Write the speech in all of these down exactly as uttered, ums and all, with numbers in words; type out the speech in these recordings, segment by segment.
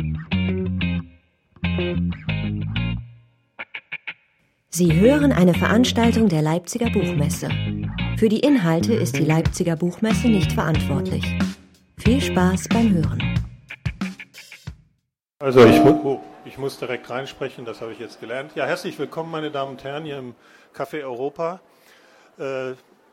Sie hören eine Veranstaltung der Leipziger Buchmesse. Für die Inhalte ist die Leipziger Buchmesse nicht verantwortlich. Viel Spaß beim Hören. Also ich, oh, ich muss direkt reinsprechen, das habe ich jetzt gelernt. Ja, herzlich willkommen, meine Damen und Herren, hier im Café Europa. Äh,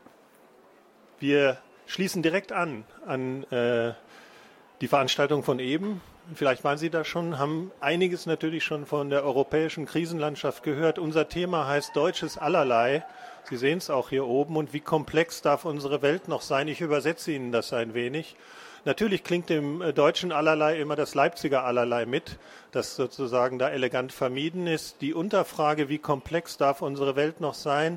wir schließen direkt an an äh, die Veranstaltung von eben. Vielleicht waren Sie da schon, haben einiges natürlich schon von der europäischen Krisenlandschaft gehört. Unser Thema heißt Deutsches Allerlei. Sie sehen es auch hier oben. Und wie komplex darf unsere Welt noch sein? Ich übersetze Ihnen das ein wenig. Natürlich klingt dem deutschen Allerlei immer das Leipziger Allerlei mit, das sozusagen da elegant vermieden ist. Die Unterfrage, wie komplex darf unsere Welt noch sein,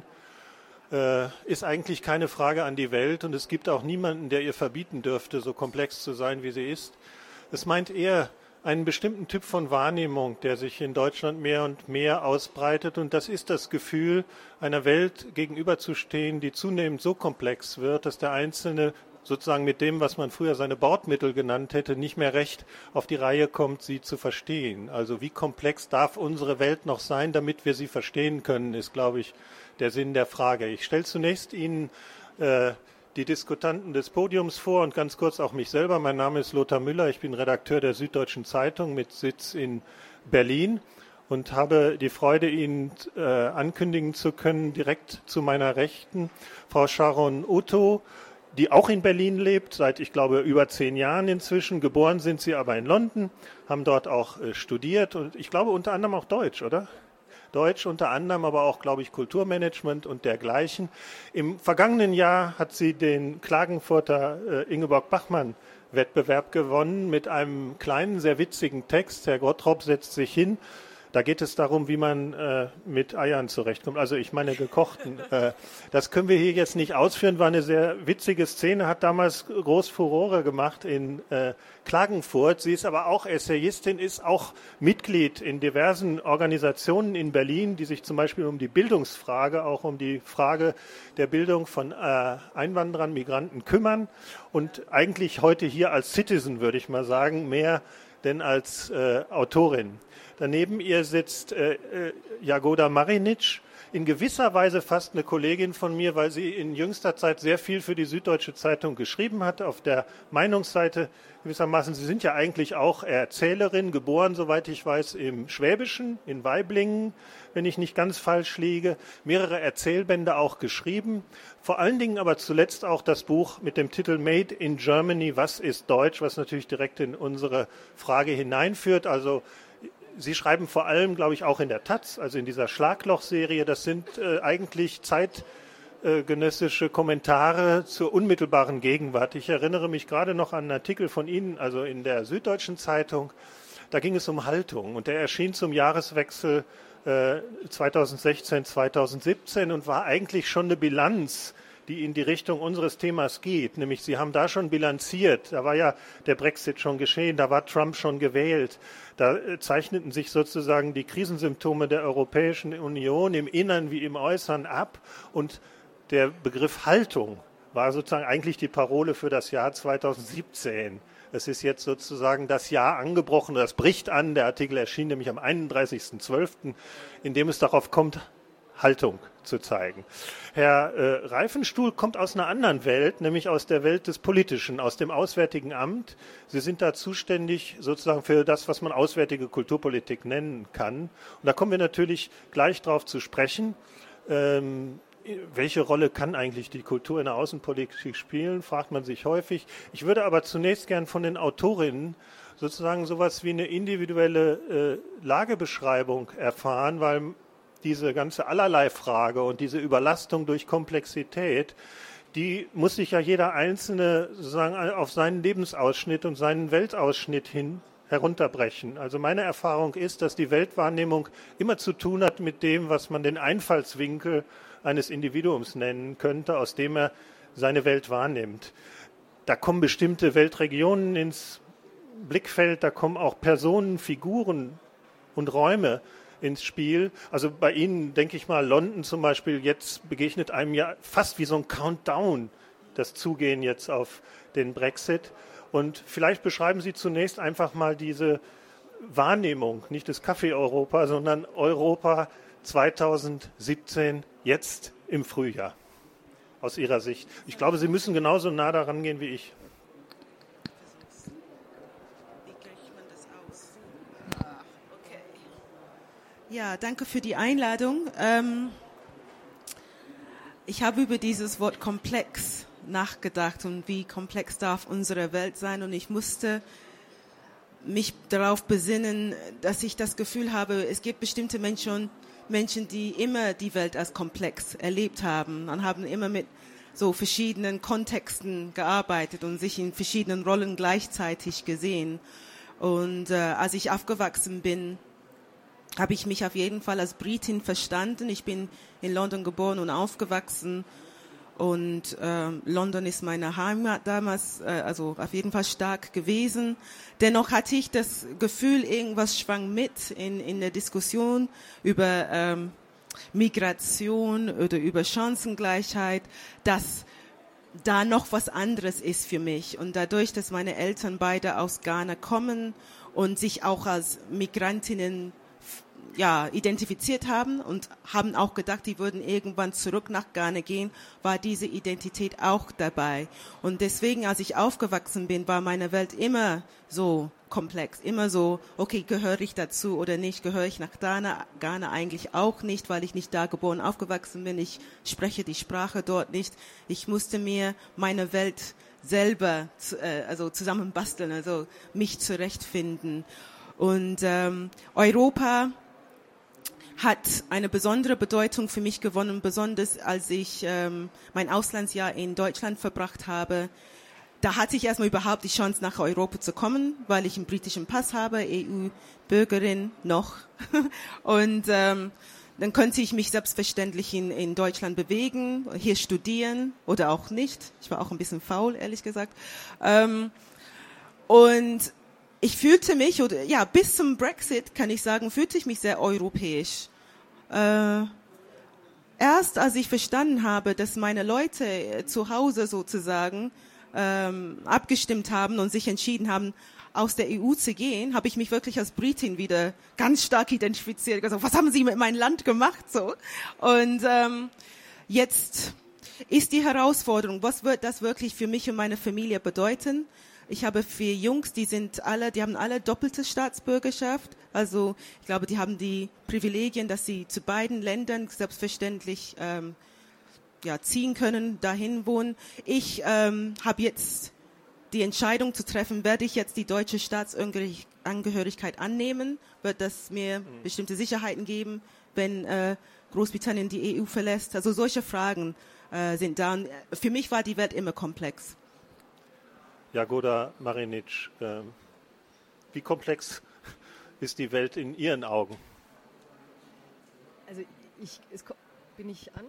äh, ist eigentlich keine Frage an die Welt. Und es gibt auch niemanden, der ihr verbieten dürfte, so komplex zu sein, wie sie ist. Es meint eher einen bestimmten Typ von Wahrnehmung, der sich in Deutschland mehr und mehr ausbreitet. Und das ist das Gefühl, einer Welt gegenüberzustehen, die zunehmend so komplex wird, dass der Einzelne sozusagen mit dem, was man früher seine Bordmittel genannt hätte, nicht mehr recht auf die Reihe kommt, sie zu verstehen. Also wie komplex darf unsere Welt noch sein, damit wir sie verstehen können, ist, glaube ich, der Sinn der Frage. Ich stelle zunächst Ihnen äh, die Diskutanten des Podiums vor und ganz kurz auch mich selber. Mein Name ist Lothar Müller, ich bin Redakteur der Süddeutschen Zeitung mit Sitz in Berlin und habe die Freude, Ihnen äh, ankündigen zu können, direkt zu meiner Rechten, Frau Sharon Otto, die auch in Berlin lebt, seit, ich glaube, über zehn Jahren inzwischen. Geboren sind Sie aber in London, haben dort auch äh, studiert und ich glaube unter anderem auch Deutsch, oder? Deutsch unter anderem, aber auch, glaube ich, Kulturmanagement und dergleichen. Im vergangenen Jahr hat sie den Klagenfurter äh, Ingeborg-Bachmann-Wettbewerb gewonnen mit einem kleinen, sehr witzigen Text. Herr Gottrop setzt sich hin. Da geht es darum, wie man äh, mit Eiern zurechtkommt. Also ich meine gekochten. Äh, das können wir hier jetzt nicht ausführen. War eine sehr witzige Szene, hat damals groß Furore gemacht in äh, Klagenfurt. Sie ist aber auch Essayistin, ist auch Mitglied in diversen Organisationen in Berlin, die sich zum Beispiel um die Bildungsfrage, auch um die Frage der Bildung von äh, Einwanderern, Migranten kümmern. Und eigentlich heute hier als Citizen, würde ich mal sagen, mehr denn als äh, Autorin. Daneben ihr sitzt äh, äh, Jagoda Marinic, in gewisser Weise fast eine Kollegin von mir, weil sie in jüngster Zeit sehr viel für die Süddeutsche Zeitung geschrieben hat, auf der Meinungsseite gewissermaßen. Sie sind ja eigentlich auch Erzählerin, geboren, soweit ich weiß, im Schwäbischen, in Waiblingen, wenn ich nicht ganz falsch liege, mehrere Erzählbände auch geschrieben, vor allen Dingen aber zuletzt auch das Buch mit dem Titel Made in Germany, was ist Deutsch, was natürlich direkt in unsere Frage hineinführt, also Sie schreiben vor allem, glaube ich, auch in der Taz, also in dieser Schlagloch-Serie. Das sind äh, eigentlich zeitgenössische Kommentare zur unmittelbaren Gegenwart. Ich erinnere mich gerade noch an einen Artikel von Ihnen, also in der Süddeutschen Zeitung. Da ging es um Haltung und der erschien zum Jahreswechsel äh, zweitausendsechzehn zweitausendsiebzehn und war eigentlich schon eine Bilanz, die in die Richtung unseres Themas geht. Nämlich, Sie haben da schon bilanziert. Da war ja der Brexit schon geschehen, da war Trump schon gewählt. Da zeichneten sich sozusagen die Krisensymptome der Europäischen Union im Innern wie im Äußeren ab. Und der Begriff Haltung war sozusagen eigentlich die Parole für das Jahr zweitausendsiebzehn. Es ist jetzt sozusagen das Jahr angebrochen, das bricht an. Der Artikel erschien nämlich am einunddreißigsten zwölften, in dem es darauf kommt, Haltung zu zeigen. Herr äh, Reifenstuhl kommt aus einer anderen Welt, nämlich aus der Welt des Politischen, aus dem Auswärtigen Amt. Sie sind da zuständig sozusagen für das, was man auswärtige Kulturpolitik nennen kann. Und da kommen wir natürlich gleich drauf zu sprechen. Ähm, welche Rolle kann eigentlich die Kultur in der Außenpolitik spielen, fragt man sich häufig. Ich würde aber zunächst gern von den Autorinnen sozusagen sowas wie eine individuelle äh, Lagebeschreibung erfahren, weil diese ganze Allerlei-Frage und diese Überlastung durch Komplexität, die muss sich ja jeder Einzelne sozusagen auf seinen Lebensausschnitt und seinen Weltausschnitt hin herunterbrechen. Also meine Erfahrung ist, dass die Weltwahrnehmung immer zu tun hat mit dem, was man den Einfallswinkel eines Individuums nennen könnte, aus dem er seine Welt wahrnimmt. Da kommen bestimmte Weltregionen ins Blickfeld, da kommen auch Personen, Figuren und Räume ins Spiel. Also bei Ihnen, denke ich mal, London zum Beispiel, jetzt begegnet einem ja fast wie so ein Countdown das Zugehen jetzt auf den Brexit. Und vielleicht beschreiben Sie zunächst einfach mal diese Wahrnehmung, nicht des Kaffee-Europa, sondern Europa zweitausendsiebzehn, jetzt im Frühjahr, aus Ihrer Sicht? Ich glaube, Sie müssen genauso nah daran gehen wie ich. Ja, danke für die Einladung. Ähm, ich habe über dieses Wort komplex nachgedacht und wie komplex darf unsere Welt sein, und ich musste mich darauf besinnen, dass ich das Gefühl habe, es gibt bestimmte Menschen, Menschen, die immer die Welt als komplex erlebt haben und haben immer mit so verschiedenen Kontexten gearbeitet und sich in verschiedenen Rollen gleichzeitig gesehen. Und äh, als ich aufgewachsen bin, habe ich mich auf jeden Fall als Britin verstanden. Ich bin in London geboren und aufgewachsen. Und äh, London ist meine Heimat damals, äh, also auf jeden Fall stark gewesen. Dennoch hatte ich das Gefühl, irgendwas schwang mit in, in der Diskussion über ähm, Migration oder über Chancengleichheit, dass da noch was anderes ist für mich. Und dadurch, dass meine Eltern beide aus Ghana kommen und sich auch als Migrantinnen ja, identifiziert haben und haben auch gedacht, die würden irgendwann zurück nach Ghana gehen, war diese Identität auch dabei. Und deswegen, als ich aufgewachsen bin, war meine Welt immer so komplex, immer so, okay, gehöre ich dazu oder nicht, gehöre ich nach Ghana, Ghana eigentlich auch nicht, weil ich nicht da geboren, aufgewachsen bin, ich spreche die Sprache dort nicht. Ich musste mir meine Welt selber äh, also zusammenbasteln, also mich zurechtfinden. Und ähm, Europa hat eine besondere Bedeutung für mich gewonnen, besonders als ich ähm, mein Auslandsjahr in Deutschland verbracht habe. Da hatte ich erstmal überhaupt die Chance, nach Europa zu kommen, weil ich einen britischen Pass habe, E U-Bürgerin noch. Und ähm, dann konnte ich mich selbstverständlich in, in Deutschland bewegen, hier studieren oder auch nicht. Ich war auch ein bisschen faul, ehrlich gesagt. Ähm, und ich fühlte mich, oder ja, bis zum Brexit, kann ich sagen, fühlte ich mich sehr europäisch. Äh, erst als ich verstanden habe, dass meine Leute äh, zu Hause sozusagen ähm, abgestimmt haben und sich entschieden haben, aus der E U zu gehen, habe ich mich wirklich als Britin wieder ganz stark identifiziert. Gesagt, was haben Sie mit meinem Land gemacht? So. Und ähm, jetzt ist die Herausforderung, was wird das wirklich für mich und meine Familie bedeuten? Ich habe vier Jungs, die sind alle, die haben alle doppelte Staatsbürgerschaft. Also ich glaube, die haben die Privilegien, dass sie zu beiden Ländern selbstverständlich ähm, ja, ziehen können, dahin wohnen. Ich ähm, habe jetzt die Entscheidung zu treffen, werde ich jetzt die deutsche Staatsangehörigkeit annehmen? Wird das mir mhm. bestimmte Sicherheiten geben, wenn äh, Großbritannien die E U verlässt? Also solche Fragen äh, sind da. Und für mich war die Welt immer komplex. Jagoda Marinic, äh, wie komplex ist die Welt in Ihren Augen? Also ich, es, bin ich an?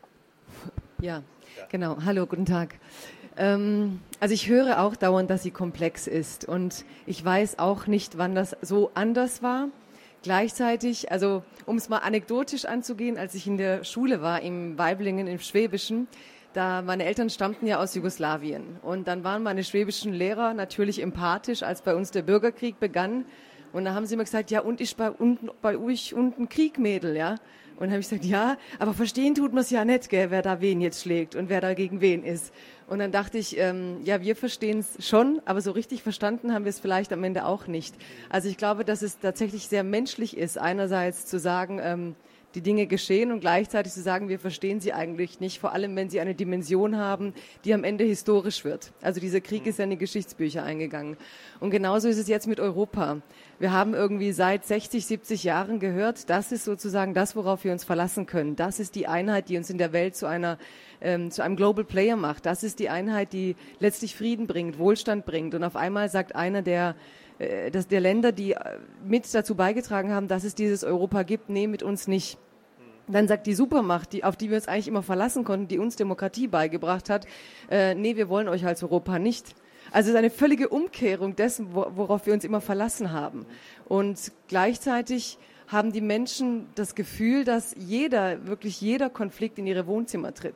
Ja, ja, genau. Hallo, guten Tag. Ähm, also ich höre auch dauernd, dass sie komplex ist, und ich weiß auch nicht, wann das so anders war. Gleichzeitig, also um es mal anekdotisch anzugehen, als ich in der Schule war, im Weiblingen, im Schwäbischen, da meine Eltern stammten ja aus Jugoslawien, und dann waren meine schwäbischen Lehrer natürlich empathisch, als bei uns der Bürgerkrieg begann, und da haben sie immer gesagt, ja, und ist bei, unten, bei euch unten Krieg, Mädel, ja? Und dann habe ich gesagt, ja, aber verstehen tut man es ja nicht, gell, wer da wen jetzt schlägt und wer da gegen wen ist. Und dann dachte ich, ähm, ja, wir verstehen es schon, aber so richtig verstanden haben wir es vielleicht am Ende auch nicht. Also ich glaube, dass es tatsächlich sehr menschlich ist, einerseits zu sagen, ähm, die Dinge geschehen, und gleichzeitig zu sagen, wir verstehen sie eigentlich nicht, vor allem wenn sie eine Dimension haben, die am Ende historisch wird. Also dieser Krieg ist ja in die Geschichtsbücher eingegangen. Und genauso ist es jetzt mit Europa. Wir haben irgendwie seit sechzig, siebzig Jahren gehört, das ist sozusagen das, worauf wir uns verlassen können. Das ist die Einheit, die uns in der Welt zu einer ähm, zu einem Global Player macht. Das ist die Einheit, die letztlich Frieden bringt, Wohlstand bringt. Und auf einmal sagt einer der dass der Länder, die mit dazu beigetragen haben, dass es dieses Europa gibt, nee, mit uns nicht. Dann sagt die Supermacht, die, auf die wir uns eigentlich immer verlassen konnten, die uns Demokratie beigebracht hat, äh, nee, wir wollen euch als Europa nicht. Also es ist eine völlige Umkehrung dessen, worauf wir uns immer verlassen haben. Und gleichzeitig haben die Menschen das Gefühl, dass jeder, wirklich jeder Konflikt in ihre Wohnzimmer tritt.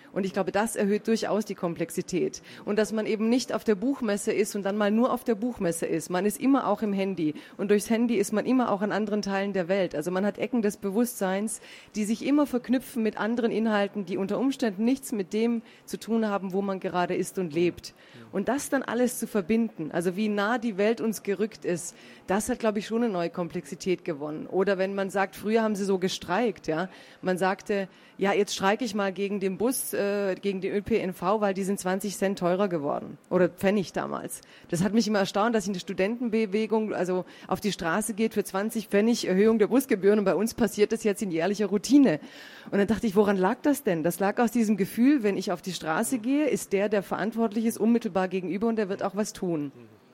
Und ich glaube, das erhöht durchaus die Komplexität. Und dass man eben nicht auf der Buchmesse ist und dann mal nur auf der Buchmesse ist. Man ist immer auch im Handy. Und durchs Handy ist man immer auch an anderen Teilen der Welt. Also man hat Ecken des Bewusstseins, die sich immer verknüpfen mit anderen Inhalten, die unter Umständen nichts mit dem zu tun haben, wo man gerade ist und lebt. Und das dann alles zu verbinden, also wie nah die Welt uns gerückt ist, das hat, glaube ich, schon eine neue Komplexität gewonnen. Oder wenn man sagt, früher haben sie so gestreikt, ja, man sagte, ja, jetzt streike ich mal gegen den Bus, äh, gegen den Ö P N V, weil die sind zwanzig Cent teurer geworden. Oder Pfennig damals. Das hat mich immer erstaunt, dass in der Studentenbewegung also auf die Straße geht für zwanzig Pfennig Erhöhung der Busgebühren und bei uns passiert das jetzt in jährlicher Routine. Und dann dachte ich, woran lag das denn? Das lag aus diesem Gefühl, wenn ich auf die Straße gehe, ist der, der verantwortlich ist, unmittelbar gegenüber und der wird auch was tun.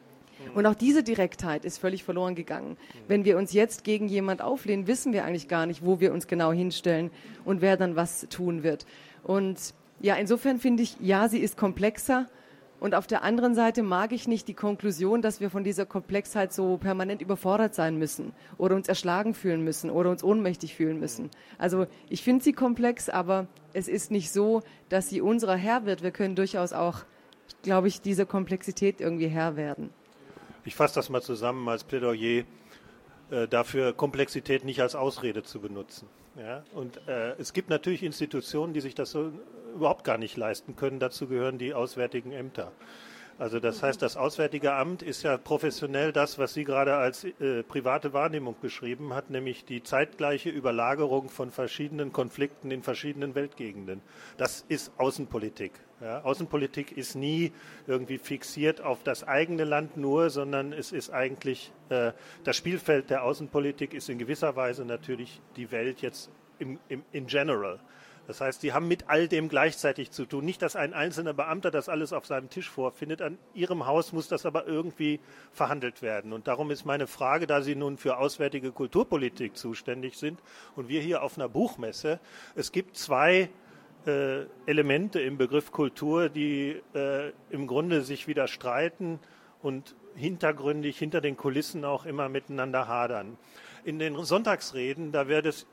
Und auch diese Direktheit ist völlig verloren gegangen. Wenn wir uns jetzt gegen jemand auflehnen, wissen wir eigentlich gar nicht, wo wir uns genau hinstellen und wer dann was tun wird. Und ja, insofern finde ich, ja, sie ist komplexer. Und auf der anderen Seite mag ich nicht die Konklusion, dass wir von dieser Komplexheit so permanent überfordert sein müssen oder uns erschlagen fühlen müssen oder uns ohnmächtig fühlen müssen. Also ich finde sie komplex, aber es ist nicht so, dass sie unserer Herr wird. Wir können durchaus auch, glaube ich, dieser Komplexität irgendwie Herr werden. Ich fasse das mal zusammen als Plädoyer äh, dafür, Komplexität nicht als Ausrede zu benutzen. Ja? Und äh, es gibt natürlich Institutionen, die sich das so überhaupt gar nicht leisten können. Dazu gehören die Auswärtigen Ämter. Also das heißt, das Auswärtige Amt ist ja professionell das, was sie gerade als äh, private Wahrnehmung beschrieben hat, nämlich die zeitgleiche Überlagerung von verschiedenen Konflikten in verschiedenen Weltgegenden. Das ist Außenpolitik. Ja, Außenpolitik ist nie irgendwie fixiert auf das eigene Land nur, sondern es ist eigentlich, äh, das Spielfeld der Außenpolitik ist in gewisser Weise natürlich die Welt jetzt im, im, in general. Das heißt, die haben mit all dem gleichzeitig zu tun. Nicht, dass ein einzelner Beamter das alles auf seinem Tisch vorfindet. An ihrem Haus muss das aber irgendwie verhandelt werden. Und darum ist meine Frage, da Sie nun für auswärtige Kulturpolitik zuständig sind und wir hier auf einer Buchmesse, es gibt zwei äh, Elemente im Begriff Kultur, die äh, im Grunde sich widerstreiten und hintergründig, hinter den Kulissen auch immer miteinander hadern. In den Sonntagsreden, da wird es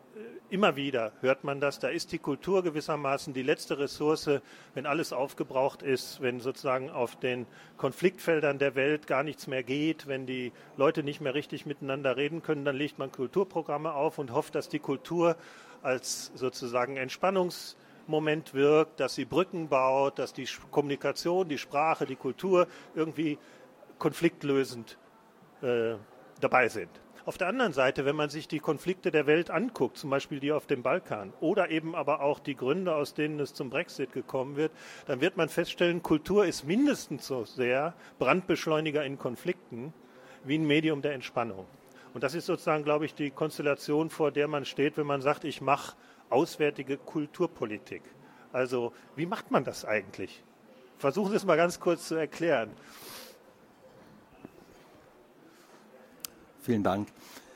immer wieder, hört man das, da ist die Kultur gewissermaßen die letzte Ressource, wenn alles aufgebraucht ist, wenn sozusagen auf den Konfliktfeldern der Welt gar nichts mehr geht, wenn die Leute nicht mehr richtig miteinander reden können, dann legt man Kulturprogramme auf und hofft, dass die Kultur als sozusagen Entspannungsmoment wirkt, dass sie Brücken baut, dass die Kommunikation, die Sprache, die Kultur irgendwie konfliktlösend äh, dabei sind. Auf der anderen Seite, wenn man sich die Konflikte der Welt anguckt, zum Beispiel die auf dem Balkan oder eben aber auch die Gründe, aus denen es zum Brexit gekommen wird, dann wird man feststellen, Kultur ist mindestens so sehr Brandbeschleuniger in Konflikten wie ein Medium der Entspannung. Und das ist sozusagen, glaube ich, die Konstellation, vor der man steht, wenn man sagt, ich mache auswärtige Kulturpolitik. Also wie macht man das eigentlich? Versuchen Sie es mal ganz kurz zu erklären. Vielen Dank.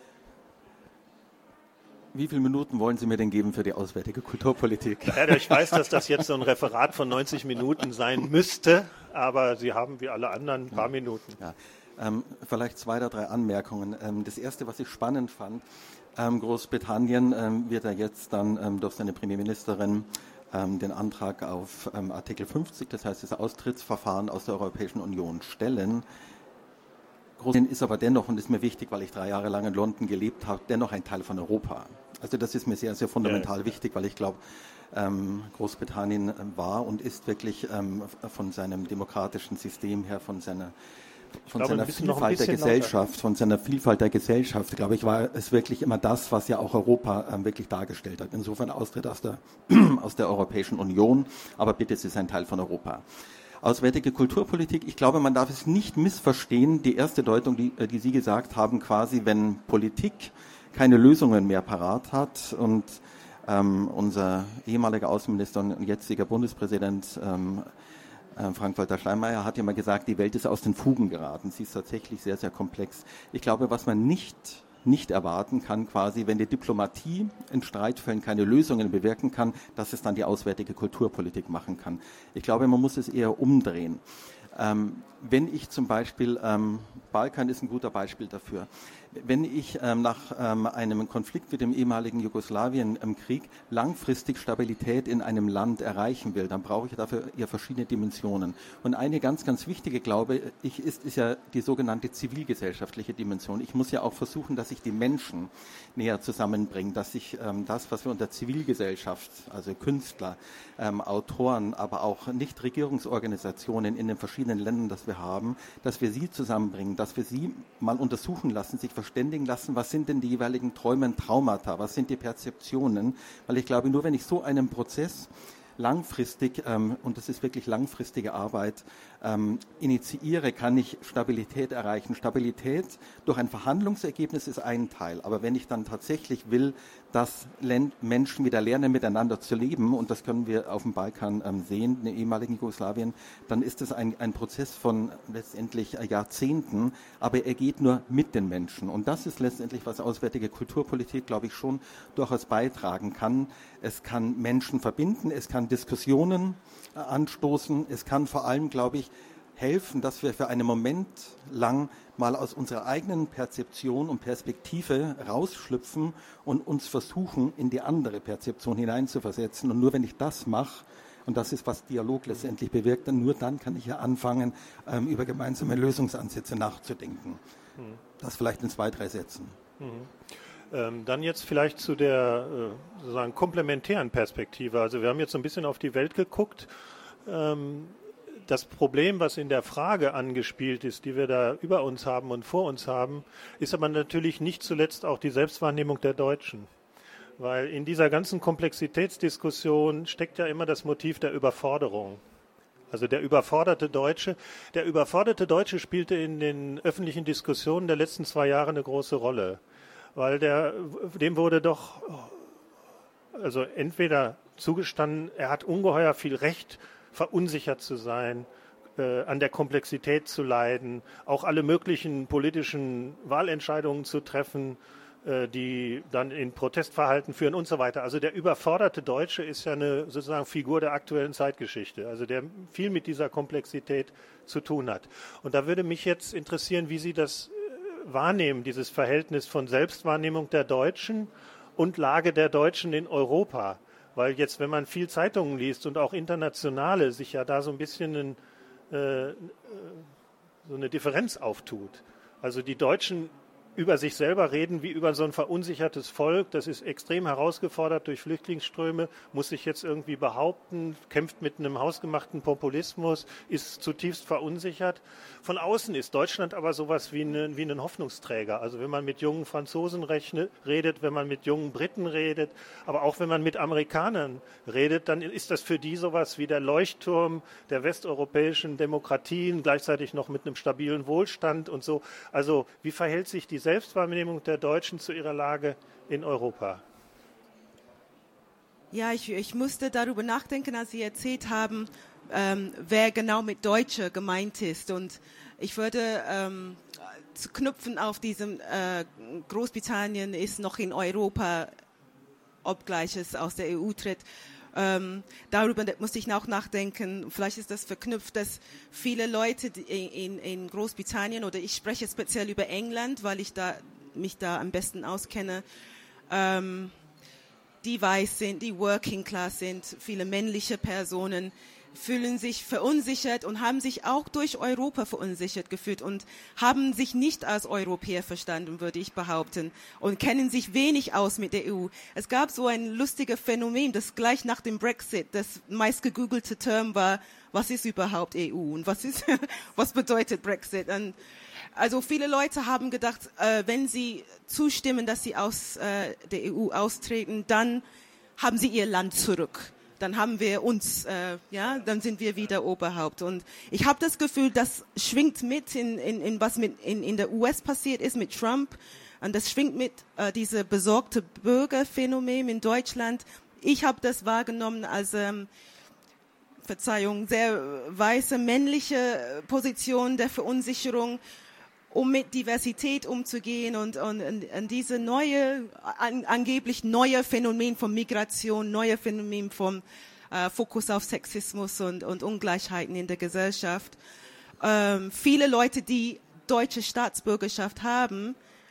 Wie viele Minuten wollen Sie mir denn geben für die auswärtige Kulturpolitik? Ja, ich weiß, dass das jetzt so ein Referat von neunzig Minuten sein müsste, aber Sie haben wie alle anderen ein paar Minuten. Ja, ähm, vielleicht zwei oder drei Anmerkungen. Ähm, das erste, was ich spannend fand, ähm, Großbritannien ähm, wird ja jetzt dann ähm, durch seine Premierministerin ähm, den Antrag auf ähm, Artikel fünfzig, das heißt das Austrittsverfahren aus der Europäischen Union, stellen. Großbritannien ist aber dennoch, und ist mir wichtig, weil ich drei Jahre lang in London gelebt habe, dennoch ein Teil von Europa. Also das ist mir sehr, sehr fundamental ja. wichtig, weil ich glaube, ähm, Großbritannien war und ist wirklich ähm, von seinem demokratischen System her, von seiner, von glaube, seiner Vielfalt der Gesellschaft, lauter. von seiner Vielfalt der Gesellschaft, glaube ich, war es wirklich immer das, was ja auch Europa ähm, wirklich dargestellt hat. Insofern Austritt aus der, aus der Europäischen Union, aber bitte, es ist ein Teil von Europa. Auswärtige Kulturpolitik, ich glaube, man darf es nicht missverstehen. Die erste Deutung, die, die Sie gesagt haben, quasi, wenn Politik keine Lösungen mehr parat hat und ähm, unser ehemaliger Außenminister und jetziger Bundespräsident ähm, äh, Frank-Walter Steinmeier hat ja mal gesagt, die Welt ist aus den Fugen geraten. Sie ist tatsächlich sehr, sehr komplex. Ich glaube, was man nicht nicht erwarten kann, quasi, wenn die Diplomatie in Streitfällen keine Lösungen bewirken kann, dass es dann die auswärtige Kulturpolitik machen kann. Ich glaube, man muss es eher umdrehen. Ähm, wenn ich zum Beispiel, ähm, Balkan ist ein guter Beispiel dafür, wenn ich ähm, nach ähm, einem Konflikt mit dem ehemaligen Jugoslawien im Krieg langfristig Stabilität in einem Land erreichen will, dann brauche ich dafür ja verschiedene Dimensionen. Und eine ganz, ganz wichtige, glaube ich, ist, ist ja die sogenannte zivilgesellschaftliche Dimension. Ich muss ja auch versuchen, dass ich die Menschen näher zusammenbringe, dass ich ähm, das, was wir unter Zivilgesellschaft, also Künstler, ähm, Autoren, aber auch Nichtregierungsorganisationen in den verschiedenen Ländern, das wir haben, dass wir sie zusammenbringen, dass wir sie mal untersuchen lassen, sich verständigen lassen, was sind denn die jeweiligen Träume und Traumata, was sind die Perzeptionen, weil ich glaube, nur wenn ich so einen Prozess langfristig, ähm, und das ist wirklich langfristige Arbeit, ähm, initiiere, kann ich Stabilität erreichen. Stabilität durch ein Verhandlungsergebnis ist ein Teil, aber wenn ich dann tatsächlich will, dass Menschen wieder lernen, miteinander zu leben, und das können wir auf dem Balkan ähm, sehen, im ehemaligen Jugoslawien, dann ist es ein, ein Prozess von letztendlich Jahrzehnten, aber er geht nur mit den Menschen. Und das ist letztendlich, was auswärtige Kulturpolitik, glaube ich, schon durchaus beitragen kann. Es kann Menschen verbinden, es kann Diskussionen äh, anstoßen, es kann vor allem, glaube ich, helfen, dass wir für einen Moment lang mal aus unserer eigenen Perzeption und Perspektive rausschlüpfen und uns versuchen, in die andere Perzeption hineinzuversetzen. Und nur wenn ich das mache, und das ist, was Dialog letztendlich bewirkt, dann nur dann kann ich ja anfangen, ähm, über gemeinsame Lösungsansätze nachzudenken. Mhm. Das vielleicht in zwei, drei Sätzen. Mhm. Ähm, dann jetzt vielleicht zu der äh, sozusagen komplementären Perspektive. Also wir haben jetzt so ein bisschen auf die Welt geguckt. Ähm, Das Problem, was in der Frage angespielt ist, die wir da über uns haben und vor uns haben, ist aber natürlich nicht zuletzt auch die Selbstwahrnehmung der Deutschen. Weil in dieser ganzen Komplexitätsdiskussion steckt ja immer das Motiv der Überforderung. Also der überforderte Deutsche. Der überforderte Deutsche spielte in den öffentlichen Diskussionen der letzten zwei Jahre eine große Rolle. Weil der, dem wurde doch also entweder zugestanden, er hat ungeheuer viel Recht, verunsichert zu sein, äh, an der Komplexität zu leiden, auch alle möglichen politischen Wahlentscheidungen zu treffen, äh, die dann in Protestverhalten führen und so weiter. Also der überforderte Deutsche ist ja eine sozusagen Figur der aktuellen Zeitgeschichte, also der viel mit dieser Komplexität zu tun hat. Und da würde mich jetzt interessieren, wie Sie das äh, wahrnehmen, dieses Verhältnis von Selbstwahrnehmung der Deutschen und Lage der Deutschen in Europa. Weil jetzt, wenn man viel Zeitungen liest und auch internationale, sich ja da so ein bisschen ein, äh, so eine Differenz auftut. Also die Deutschen über sich selber reden wie über so ein verunsichertes Volk. Das ist extrem herausgefordert durch Flüchtlingsströme, muss sich jetzt irgendwie behaupten, kämpft mit einem hausgemachten Populismus, ist zutiefst verunsichert. Von außen ist Deutschland aber sowas wie, eine, wie ein Hoffnungsträger. Also wenn man mit jungen Franzosen rechne, redet, wenn man mit jungen Briten redet, aber auch wenn man mit Amerikanern redet, dann ist das für die sowas wie der Leuchtturm der westeuropäischen Demokratien, gleichzeitig noch mit einem stabilen Wohlstand und so. Also wie verhält sich die Selbstwahrnehmung der Deutschen zu ihrer Lage in Europa? Ja, ich, ich musste darüber nachdenken, als Sie erzählt haben, ähm, wer genau mit Deutsche gemeint ist. Und ich würde ähm, zu knüpfen auf diesem, äh, Großbritannien ist noch in Europa, obgleich es aus der E U tritt. Ähm, darüber musste ich auch nachdenken, vielleicht ist das verknüpft, dass viele Leute in, in Großbritannien, oder ich spreche speziell über England, weil ich da, mich da am besten auskenne, ähm, die weiß sind, die Working Class sind, viele männliche Personen, fühlen sich verunsichert und haben sich auch durch Europa verunsichert gefühlt und haben sich nicht als Europäer verstanden, würde ich behaupten, und kennen sich wenig aus mit der E U. Es gab so ein lustiges Phänomen, das gleich nach dem Brexit das meist gegoogelte Term war, was ist überhaupt E U und was ist, was bedeutet Brexit? Und also viele Leute haben gedacht, äh, wenn sie zustimmen, dass sie aus äh, der E U austreten, dann haben sie ihr Land zurück. Dann haben wir uns, äh, ja, dann sind wir wieder Oberhaupt. Und ich habe das Gefühl, das schwingt mit in, in, in was mit in, in der U S passiert ist mit Trump. Und das schwingt mit äh, diese besorgte Bürgerphänomen in Deutschland. Ich habe das wahrgenommen als, ähm, Verzeihung, sehr weiße männliche Position der Verunsicherung, um mit Diversität umzugehen und, und, und diese neue, an, angeblich neue Phänomen von Migration, neue Phänomen vom äh, Fokus auf Sexismus und, und Ungleichheiten in der Gesellschaft. ähm, viele Leute, die deutsche Staatsbürgerschaft haben,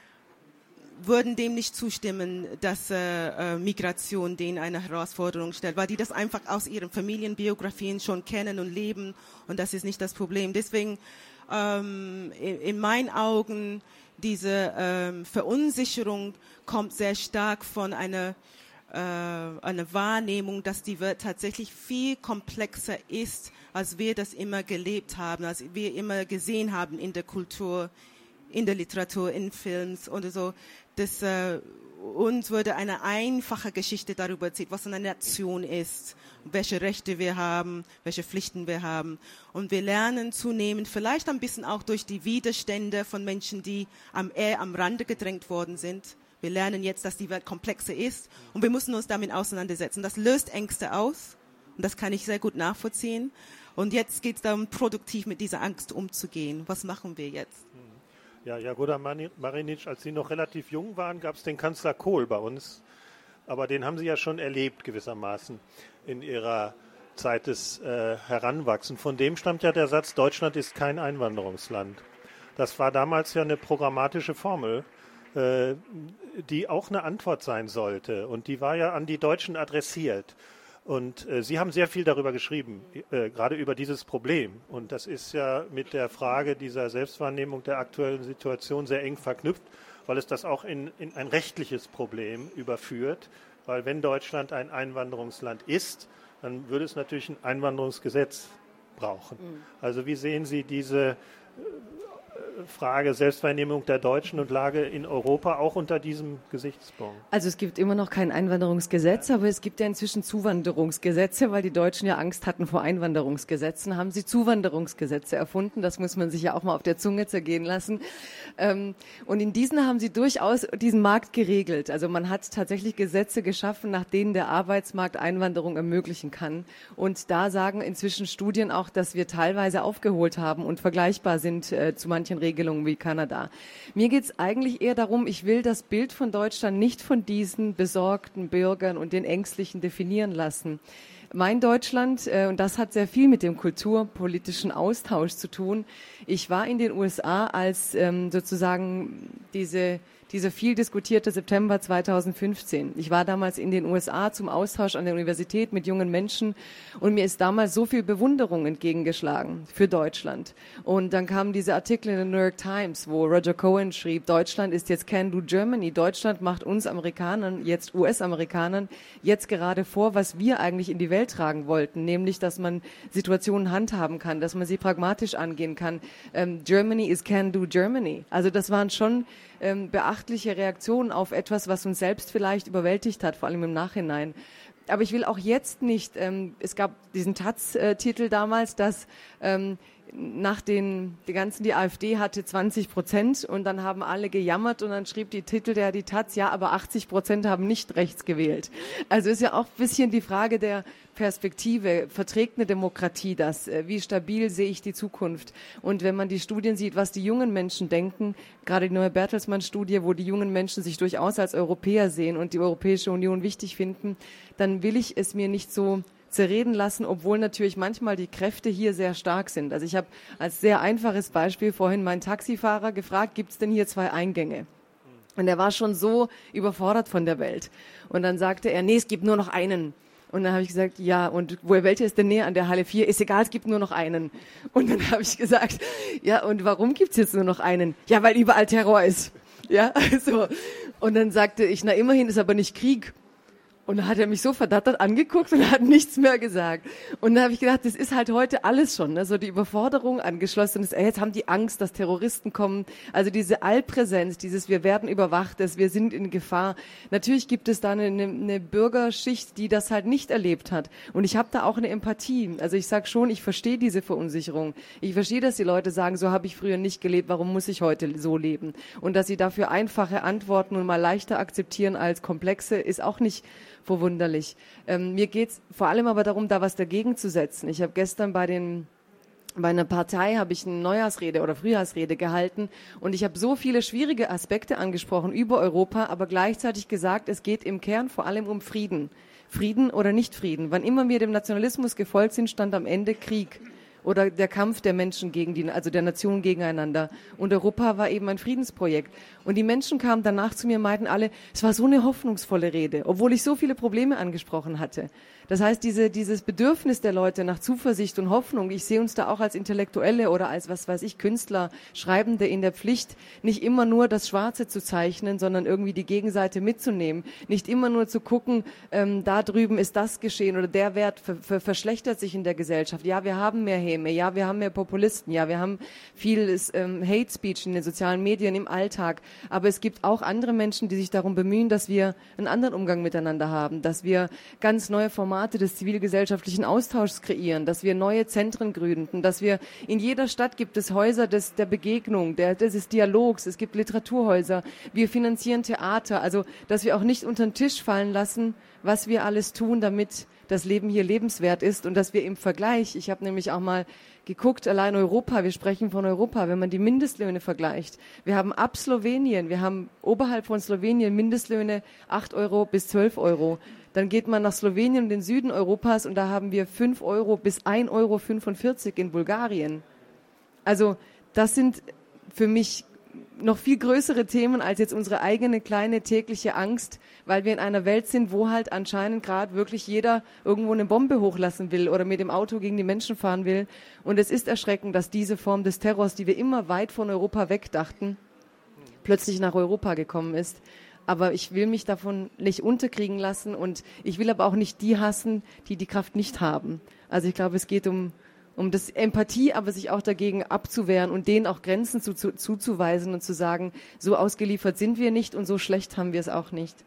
würden dem nicht zustimmen, dass äh, äh, Migration denen eine Herausforderung stellt, weil die das einfach aus ihren Familienbiografien schon kennen und leben und das ist nicht das Problem. Deswegen ähm, in, in meinen Augen diese ähm, Verunsicherung kommt sehr stark von einer, äh, einer Wahrnehmung, dass die Welt tatsächlich viel komplexer ist, als wir das immer gelebt haben, als wir immer gesehen haben in der Kultur, in der Literatur, in Films oder so. Das, äh, uns würde eine einfache Geschichte darüber erzählt, was eine Nation ist, welche Rechte wir haben, welche Pflichten wir haben. Und wir lernen zunehmend, vielleicht ein bisschen auch durch die Widerstände von Menschen, die am, eher am Rande gedrängt worden sind. Wir lernen jetzt, dass die Welt komplexer ist und wir müssen uns damit auseinandersetzen. Das löst Ängste aus und das kann ich sehr gut nachvollziehen. Und jetzt geht es darum, produktiv mit dieser Angst umzugehen. Was machen wir jetzt? Ja, Jagoda Marinic, als Sie noch relativ jung waren, gab es den Kanzler Kohl bei uns. Aber den haben Sie ja schon erlebt gewissermaßen in Ihrer Zeit des äh, Heranwachsens. Von dem stammt ja der Satz, Deutschland ist kein Einwanderungsland. Das war damals ja eine programmatische Formel, äh, die auch eine Antwort sein sollte. Und die war ja an die Deutschen adressiert. Und äh, Sie haben sehr viel darüber geschrieben, äh, gerade über dieses Problem. Und das ist ja mit der Frage dieser Selbstwahrnehmung der aktuellen Situation sehr eng verknüpft, weil es das auch in, in ein rechtliches Problem überführt. Weil wenn Deutschland ein Einwanderungsland ist, dann würde es natürlich ein Einwanderungsgesetz brauchen. Mhm. Also wie sehen Sie diese Frage Selbstwahrnehmung der Deutschen und Lage in Europa auch unter diesem Gesichtspunkt? Also es gibt immer noch kein Einwanderungsgesetz, aber es gibt ja inzwischen Zuwanderungsgesetze, weil die Deutschen ja Angst hatten vor Einwanderungsgesetzen, haben sie Zuwanderungsgesetze erfunden. Das muss man sich ja auch mal auf der Zunge zergehen lassen. Und in diesen haben sie durchaus diesen Markt geregelt. Also man hat tatsächlich Gesetze geschaffen, nach denen der Arbeitsmarkt Einwanderung ermöglichen kann. Und da sagen inzwischen Studien auch, dass wir teilweise aufgeholt haben und vergleichbar sind äh, zu manchen Regelungen wie Kanada. Mir geht es eigentlich eher darum, ich will das Bild von Deutschland nicht von diesen besorgten Bürgern und den Ängstlichen definieren lassen. Mein Deutschland, äh, und das hat sehr viel mit dem kulturpolitischen Austausch zu tun. Ich war in den U S A, als ähm, sozusagen diese dieser viel diskutierte September zweitausendfünfzehn. Ich war damals in den U S A zum Austausch an der Universität mit jungen Menschen und mir ist damals so viel Bewunderung entgegengeschlagen für Deutschland. Und dann kamen diese Artikel in der New York Times, wo Roger Cohen schrieb, Deutschland ist jetzt Can Do Germany. Deutschland macht uns Amerikanern, jetzt U S-Amerikanern, jetzt gerade vor, was wir eigentlich in die Welt tragen wollten, nämlich, dass man Situationen handhaben kann, dass man sie pragmatisch angehen kann. Ähm, Germany is Can Do Germany. Also das waren schon ähm, beachtliche Reaktionen auf etwas, was uns selbst vielleicht überwältigt hat, vor allem im Nachhinein. Aber ich will auch jetzt nicht, ähm, es gab diesen Taz-Titel damals, dass ähm, nach den, die ganzen, die AfD hatte zwanzig Prozent und dann haben alle gejammert und dann schrieb die Titel der die Taz, ja, aber achtzig Prozent haben nicht rechts gewählt. Also ist ja auch ein bisschen die Frage der Perspektive. Verträgt eine Demokratie das? Wie stabil sehe ich die Zukunft? Und wenn man die Studien sieht, was die jungen Menschen denken, gerade die neue Bertelsmann-Studie, wo die jungen Menschen sich durchaus als Europäer sehen und die Europäische Union wichtig finden, dann will ich es mir nicht so zerreden lassen, obwohl natürlich manchmal die Kräfte hier sehr stark sind. Also ich habe als sehr einfaches Beispiel vorhin meinen Taxifahrer gefragt, gibt es denn hier zwei Eingänge? Und er war schon so überfordert von der Welt. Und dann sagte er, nee, es gibt nur noch einen. Und dann habe ich gesagt, ja, und wo, welcher ist denn näher an der Halle vier? Ist egal, es gibt nur noch einen. Und dann habe ich gesagt, ja, und warum gibt es jetzt nur noch einen? Ja, weil überall Terror ist. Ja, also. Und dann sagte ich, na immerhin ist aber nicht Krieg. Und dann hat er mich so verdattert angeguckt und hat nichts mehr gesagt. Und dann habe ich gedacht, das ist halt heute alles schon, ne? So die Überforderung angeschlossen ist, jetzt haben die Angst, dass Terroristen kommen. Also diese Allpräsenz, dieses wir werden überwacht, dass wir sind in Gefahr. Natürlich gibt es da eine, eine, eine Bürgerschicht, die das halt nicht erlebt hat. Und ich habe da auch eine Empathie. Also ich sage schon, ich verstehe diese Verunsicherung. Ich verstehe, dass die Leute sagen, so habe ich früher nicht gelebt, warum muss ich heute so leben? Und dass sie dafür einfache Antworten und mal leichter akzeptieren als komplexe, ist auch nicht verwunderlich. Ähm, mir geht's vor allem aber darum, da was dagegen zu setzen. Ich habe gestern bei den bei einer Partei habe ich eine Neujahrsrede oder Frühjahrsrede gehalten und ich habe so viele schwierige Aspekte angesprochen über Europa, aber gleichzeitig gesagt, es geht im Kern vor allem um Frieden. Frieden oder nicht Frieden. Wann immer wir dem Nationalismus gefolgt sind, stand am Ende Krieg. oder der Kampf der Menschen gegen die, also der Nationen gegeneinander. Und Europa war eben ein Friedensprojekt. Und die Menschen kamen danach zu mir und meinten alle, es war so eine hoffnungsvolle Rede, obwohl ich so viele Probleme angesprochen hatte. Das heißt, diese, dieses Bedürfnis der Leute nach Zuversicht und Hoffnung, ich sehe uns da auch als Intellektuelle oder als, was weiß ich, Künstler, Schreibende in der Pflicht, nicht immer nur das Schwarze zu zeichnen, sondern irgendwie die Gegenseite mitzunehmen. Nicht immer nur zu gucken, ähm, da drüben ist das geschehen oder der Wert ver- ver- verschlechtert sich in der Gesellschaft. Ja, wir haben mehr Häme, ja, wir haben mehr Populisten, ja, wir haben vieles ähm, Hate Speech in den sozialen Medien, im Alltag. Aber es gibt auch andere Menschen, die sich darum bemühen, dass wir einen anderen Umgang miteinander haben, dass wir ganz neue Formate des zivilgesellschaftlichen Austauschs kreieren, dass wir neue Zentren gründen, dass wir in jeder Stadt gibt es Häuser des, der Begegnung, der, des Dialogs, es gibt Literaturhäuser, wir finanzieren Theater, also dass wir auch nicht unter den Tisch fallen lassen, was wir alles tun, damit das Leben hier lebenswert ist und dass wir im Vergleich, ich habe nämlich auch mal geguckt, allein Europa, wir sprechen von Europa, wenn man die Mindestlöhne vergleicht. Wir haben ab Slowenien, wir haben oberhalb von Slowenien Mindestlöhne acht Euro bis zwölf Euro. Dann geht man nach Slowenien und den Süden Europas und da haben wir fünf Euro bis ein Euro fünfundvierzig in Bulgarien. Also das sind für mich noch viel größere Themen als jetzt unsere eigene kleine tägliche Angst, weil wir in einer Welt sind, wo halt anscheinend gerade wirklich jeder irgendwo eine Bombe hochlassen will oder mit dem Auto gegen die Menschen fahren will. Und es ist erschreckend, dass diese Form des Terrors, die wir immer weit von Europa weg dachten, plötzlich nach Europa gekommen ist. Aber ich will mich davon nicht unterkriegen lassen und ich will aber auch nicht die hassen, die die Kraft nicht haben. Also ich glaube, es geht um um das Empathie, aber sich auch dagegen abzuwehren und denen auch Grenzen zu, zu, zuzuweisen und zu sagen, so ausgeliefert sind wir nicht und so schlecht haben wir es auch nicht.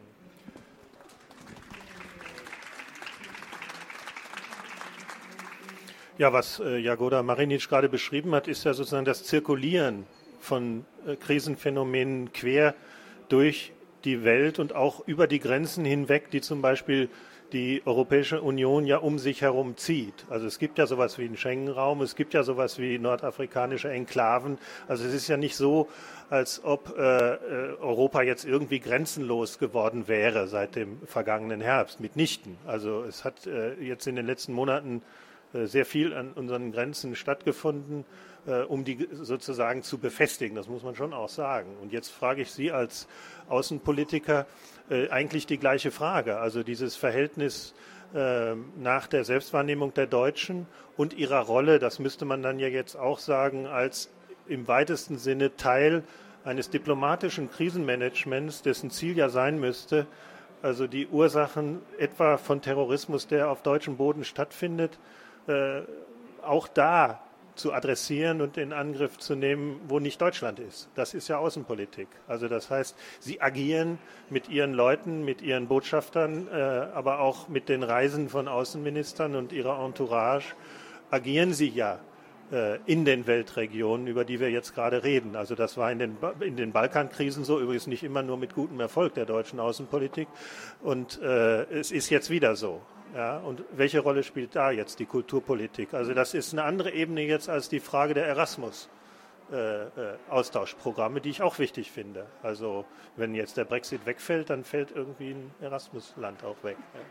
Ja, was äh, Jagoda Marinic gerade beschrieben hat, ist ja sozusagen das Zirkulieren von äh, Krisenphänomenen quer durch die Welt und auch über die Grenzen hinweg, die zum Beispiel die Europäische Union ja um sich herum zieht. Also es gibt ja sowas wie einen Schengen-Raum, es gibt ja sowas wie nordafrikanische Enklaven. Also es ist ja nicht so, als ob äh, Europa jetzt irgendwie grenzenlos geworden wäre seit dem vergangenen Herbst. Mitnichten. Also es hat äh, jetzt in den letzten Monaten äh, sehr viel an unseren Grenzen stattgefunden, äh, um die sozusagen zu befestigen. Das muss man schon auch sagen. Und jetzt frage ich Sie als Außenpolitiker, Äh, eigentlich die gleiche Frage, also dieses Verhältnis äh, nach der Selbstwahrnehmung der Deutschen und ihrer Rolle, das müsste man dann ja jetzt auch sagen, als im weitesten Sinne Teil eines diplomatischen Krisenmanagements, dessen Ziel ja sein müsste, also die Ursachen etwa von Terrorismus, der auf deutschem Boden stattfindet, äh, auch da zu adressieren und in Angriff zu nehmen, wo nicht Deutschland ist. Das ist ja Außenpolitik. Also das heißt, sie agieren mit ihren Leuten, mit ihren Botschaftern, äh, aber auch mit den Reisen von Außenministern und ihrer Entourage, agieren sie ja äh, in den Weltregionen, über die wir jetzt gerade reden. Also das war in den, ba- in den Balkankrisen so, übrigens nicht immer nur mit gutem Erfolg der deutschen Außenpolitik. Und äh, es ist jetzt wieder so. Ja, und welche Rolle spielt da jetzt die Kulturpolitik? Also das ist eine andere Ebene jetzt als die Frage der Erasmus-Austauschprogramme, äh, äh, die ich auch wichtig finde. Also wenn jetzt der Brexit wegfällt, dann fällt irgendwie ein Erasmus-Land auch weg. Ja.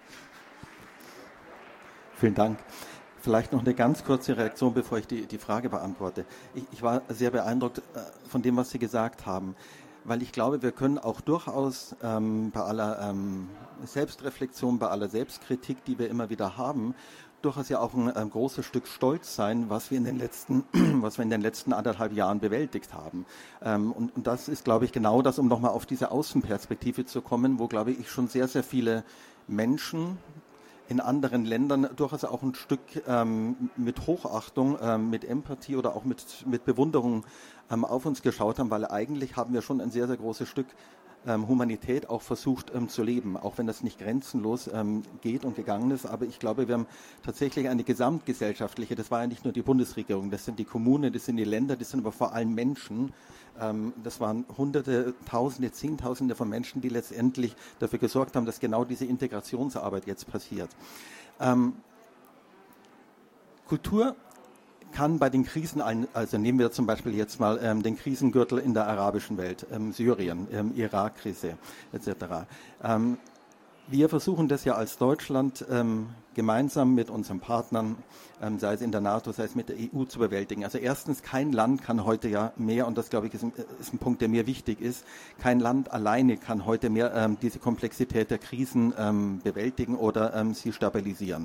Vielen Dank. Vielleicht noch eine ganz kurze Reaktion, bevor ich die, die Frage beantworte. Ich, ich war sehr beeindruckt äh, von dem, was Sie gesagt haben. Weil ich glaube, wir können auch durchaus ähm, bei aller ähm, Selbstreflexion, bei aller Selbstkritik, die wir immer wieder haben, durchaus ja auch ein, ein großes Stück Stolz sein, was wir in den letzten, was wir in den letzten anderthalb Jahren bewältigt haben. Ähm, und, und das ist, glaube ich, genau das, um nochmal auf diese Außenperspektive zu kommen, wo, glaube ich, schon sehr, sehr viele Menschen in anderen Ländern durchaus auch ein Stück ähm, mit Hochachtung, ähm, mit Empathie oder auch mit, mit Bewunderung ähm, auf uns geschaut haben, weil eigentlich haben wir schon ein sehr, sehr großes Stück ähm, Humanität auch versucht ähm, zu leben, auch wenn das nicht grenzenlos ähm, geht und gegangen ist. Aber ich glaube, wir haben tatsächlich eine gesamtgesellschaftliche, das war ja nicht nur die Bundesregierung, das sind die Kommunen, das sind die Länder, das sind aber vor allem Menschen. Ähm, das waren Hunderte, Tausende, Zehntausende von Menschen, die letztendlich dafür gesorgt haben, dass genau diese Integrationsarbeit jetzt passiert. Ähm, Kultur kann bei den Krisen, ein, also nehmen wir zum Beispiel jetzt mal ähm, den Krisengürtel in der arabischen Welt, ähm, Syrien, ähm, Irak-Krise et cetera. Ähm, Wir versuchen das ja als Deutschland ähm, gemeinsam mit unseren Partnern, ähm, sei es in der NATO, sei es mit der E U, zu bewältigen. Also erstens, kein Land kann heute ja mehr, und das glaube ich ist ein, ist ein Punkt, der mir wichtig ist, kein Land alleine kann heute mehr ähm, diese Komplexität der Krisen ähm, bewältigen oder ähm, sie stabilisieren.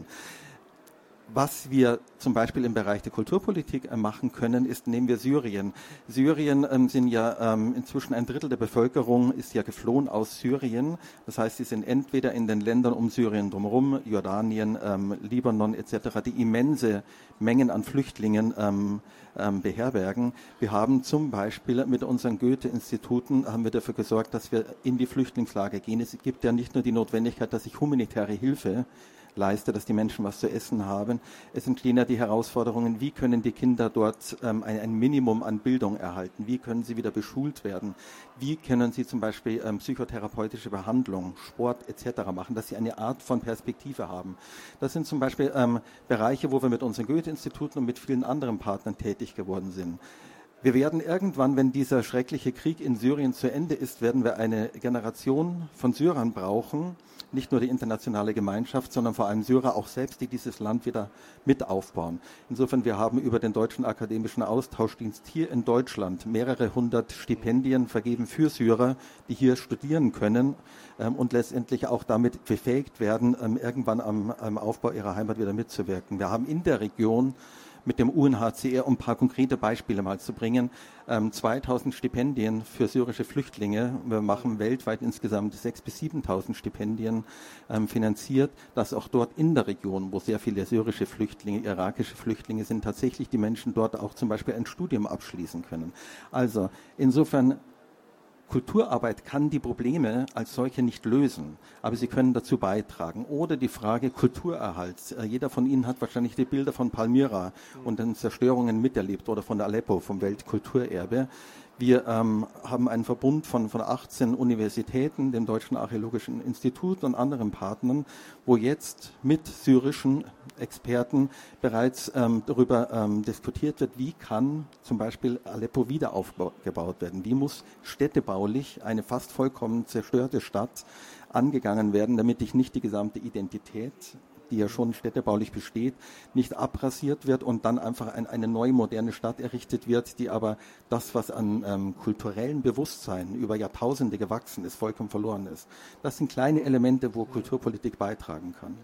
Was wir zum Beispiel im Bereich der Kulturpolitik äh, machen können, ist, nehmen wir Syrien. Syrien ähm, sind ja ähm, inzwischen ein Drittel der Bevölkerung ist ja geflohen aus Syrien. Das heißt, sie sind entweder in den Ländern um Syrien drumherum, Jordanien, ähm, Libanon et cetera, die immense Mengen an Flüchtlingen ähm, ähm, beherbergen. Wir haben zum Beispiel mit unseren Goethe-Instituten haben wir dafür gesorgt, dass wir in die Flüchtlingslager gehen. Es gibt ja nicht nur die Notwendigkeit, dass ich humanitäre Hilfe leiste, dass die Menschen was zu essen haben. Es entstehen ja die Herausforderungen, wie können die Kinder dort ähm, ein, ein Minimum an Bildung erhalten, wie können sie wieder beschult werden, wie können sie zum Beispiel ähm, psychotherapeutische Behandlung, Sport et cetera machen, dass sie eine Art von Perspektive haben. Das sind zum Beispiel ähm, Bereiche, wo wir mit unseren Goethe-Instituten und mit vielen anderen Partnern tätig geworden sind. Wir werden irgendwann, wenn dieser schreckliche Krieg in Syrien zu Ende ist, werden wir eine Generation von Syrern brauchen, nicht nur die internationale Gemeinschaft, sondern vor allem Syrer auch selbst, die dieses Land wieder mit aufbauen. Insofern, wir haben über den Deutschen Akademischen Austauschdienst hier in Deutschland mehrere hundert Stipendien vergeben für Syrer, die hier studieren können ähm, und letztendlich auch damit befähigt werden, ähm, irgendwann am, am Aufbau ihrer Heimat wieder mitzuwirken. Wir haben in der Region mit dem U N H C R, um ein paar konkrete Beispiele mal zu bringen, ähm, zweitausend Stipendien für syrische Flüchtlinge. Wir machen weltweit insgesamt sechstausend bis siebentausend Stipendien ähm, finanziert, dass auch dort in der Region, wo sehr viele syrische Flüchtlinge, irakische Flüchtlinge sind, tatsächlich die Menschen dort auch zum Beispiel ein Studium abschließen können. Also insofern, Kulturarbeit kann die Probleme als solche nicht lösen, aber sie können dazu beitragen. Oder die Frage Kulturerhalts. Jeder von Ihnen hat wahrscheinlich die Bilder von Palmyra und den Zerstörungen miterlebt oder von Aleppo, vom Weltkulturerbe. Wir ähm, haben einen Verbund von, von achtzehn Universitäten, dem Deutschen Archäologischen Institut und anderen Partnern, wo jetzt mit syrischen Experten bereits ähm, darüber ähm, diskutiert wird, wie kann zum Beispiel Aleppo wieder aufgebaut werden. Wie muss städtebaulich eine fast vollkommen zerstörte Stadt angegangen werden, damit ich nicht die gesamte Identität, die ja schon städtebaulich besteht, nicht abrasiert wird und dann einfach ein, eine neue, moderne Stadt errichtet wird, die aber das, was an ähm, kulturellem Bewusstsein über Jahrtausende gewachsen ist, vollkommen verloren ist. Das sind kleine Elemente, wo Kulturpolitik beitragen kann.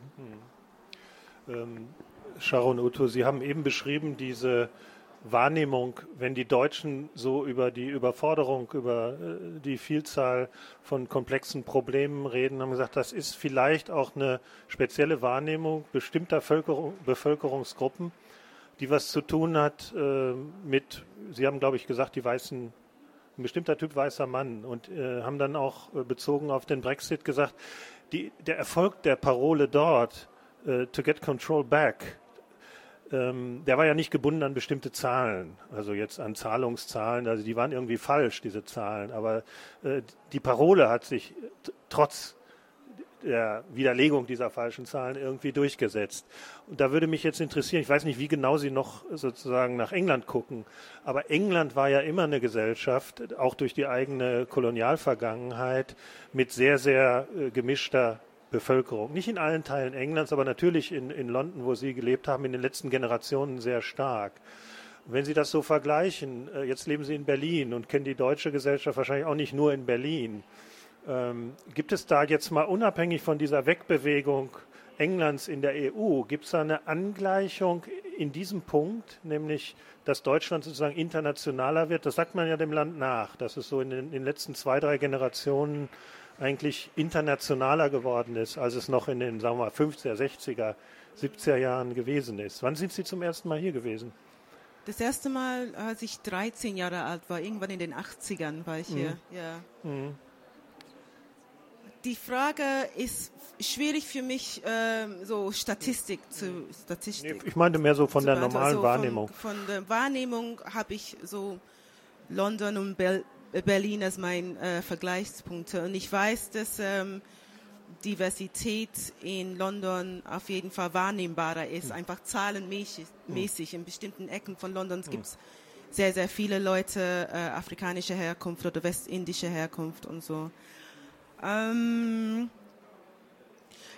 Ähm, Sharon Utto, Sie haben eben beschrieben, diese Wahrnehmung, wenn die Deutschen so über die Überforderung, über äh, die Vielzahl von komplexen Problemen reden, haben gesagt, das ist vielleicht auch eine spezielle Wahrnehmung bestimmter Völkerung, Bevölkerungsgruppen, die was zu tun hat äh, mit, Sie haben, glaube ich, gesagt, die weißen, ein bestimmter Typ weißer Mann und äh, haben dann auch äh, bezogen auf den Brexit gesagt, die, der Erfolg der Parole dort, äh, to get control back, der war ja nicht gebunden an bestimmte Zahlen, also jetzt an Zahlungszahlen, also die waren irgendwie falsch, diese Zahlen, aber äh, die Parole hat sich t- trotz der Widerlegung dieser falschen Zahlen irgendwie durchgesetzt. Und da würde mich jetzt interessieren, ich weiß nicht, wie genau Sie noch sozusagen nach England gucken, aber England war ja immer eine Gesellschaft, auch durch die eigene Kolonialvergangenheit, mit sehr, sehr äh, gemischter Bevölkerung. Nicht in allen Teilen Englands, aber natürlich in, in London, wo Sie gelebt haben, in den letzten Generationen sehr stark. Und wenn Sie das so vergleichen, äh, jetzt leben Sie in Berlin und kennen die deutsche Gesellschaft wahrscheinlich auch nicht nur in Berlin. Ähm, gibt es da jetzt mal unabhängig von dieser Wegbewegung Englands in der E U, gibt es da eine Angleichung in diesem Punkt, nämlich dass Deutschland sozusagen internationaler wird? Das sagt man ja dem Land nach, dass es so in den, in den letzten zwei, drei Generationen eigentlich internationaler geworden ist, als es noch in den, sagen wir mal, fünfziger, sechziger, siebziger Jahren gewesen ist. Wann sind Sie zum ersten Mal hier gewesen? Das erste Mal, als ich dreizehn Jahre alt war, irgendwann in den achtzigern war ich mhm. hier. Ja. Mhm. Die Frage ist schwierig für mich, ähm, so Statistik zu Statistik. Ich meinte mehr so von der normalen also Wahrnehmung. Von, von der Wahrnehmung habe ich so London und Bel- Berlin als mein äh, Vergleichspunkte. Und ich weiß, dass ähm, Diversität in London auf jeden Fall wahrnehmbarer ist, mhm. einfach zahlenmäßig. Mhm. In bestimmten Ecken von London mhm. gibt es sehr, sehr viele Leute äh, afrikanischer Herkunft oder westindischer Herkunft und so. Ähm,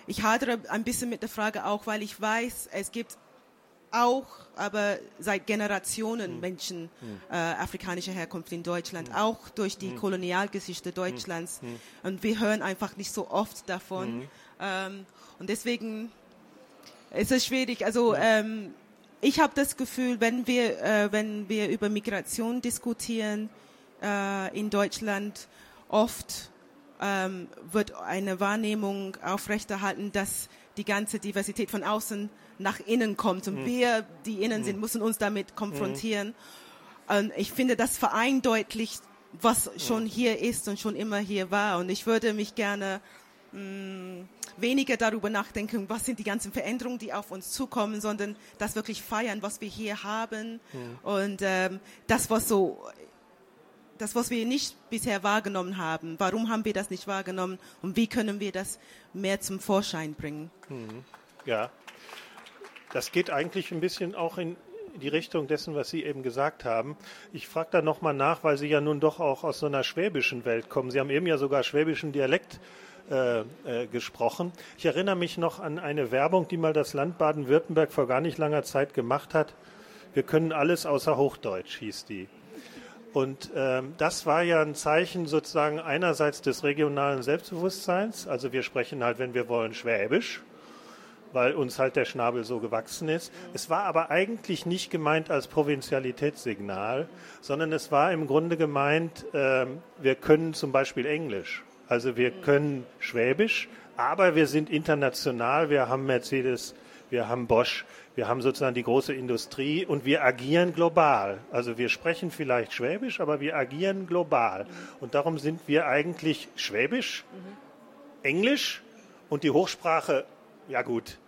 ich hadere ein bisschen mit der Frage auch, weil ich weiß, es gibt auch, aber seit Generationen Menschen mhm. äh, afrikanischer Herkunft in Deutschland, mhm. auch durch die mhm. Kolonialgeschichte Deutschlands. Mhm. Und wir hören einfach nicht so oft davon. Mhm. Ähm, und deswegen ist es schwierig. Also ähm, ich habe das Gefühl, wenn wir, äh, wenn wir über Migration diskutieren äh, in Deutschland, oft ähm, wird eine Wahrnehmung aufrechterhalten, dass die ganze Diversität von außen nach innen kommt und mhm. wir, die innen sind, müssen uns damit konfrontieren. Mhm. Und ich finde, das vereindeutlicht, was schon mhm. hier ist und schon immer hier war. Und ich würde mich gerne mh, weniger darüber nachdenken, was sind die ganzen Veränderungen, die auf uns zukommen, sondern das wirklich feiern, was wir hier haben mhm. und ähm, das, was so, das, was wir nicht bisher wahrgenommen haben. Warum haben wir das nicht wahrgenommen und wie können wir das mehr zum Vorschein bringen? Mhm. Ja. Das geht eigentlich ein bisschen auch in die Richtung dessen, was Sie eben gesagt haben. Ich frage da nochmal nach, weil Sie ja nun doch auch aus so einer schwäbischen Welt kommen. Sie haben eben ja sogar schwäbischen Dialekt äh, äh, gesprochen. Ich erinnere mich noch an eine Werbung, die mal das Land Baden-Württemberg vor gar nicht langer Zeit gemacht hat. Wir können alles außer Hochdeutsch, hieß die. Und ähm, das war ja ein Zeichen sozusagen einerseits des regionalen Selbstbewusstseins. Also wir sprechen halt, wenn wir wollen, Schwäbisch, weil uns halt der Schnabel so gewachsen ist. Es war aber eigentlich nicht gemeint als Provinzialitätssignal, sondern es war im Grunde gemeint, äh, wir können zum Beispiel Englisch, also wir können Schwäbisch, aber wir sind international, wir haben Mercedes, wir haben Bosch, wir haben sozusagen die große Industrie und wir agieren global. Also wir sprechen vielleicht Schwäbisch, aber wir agieren global. Und darum sind wir eigentlich Schwäbisch, Englisch und die Hochsprache, ja gut,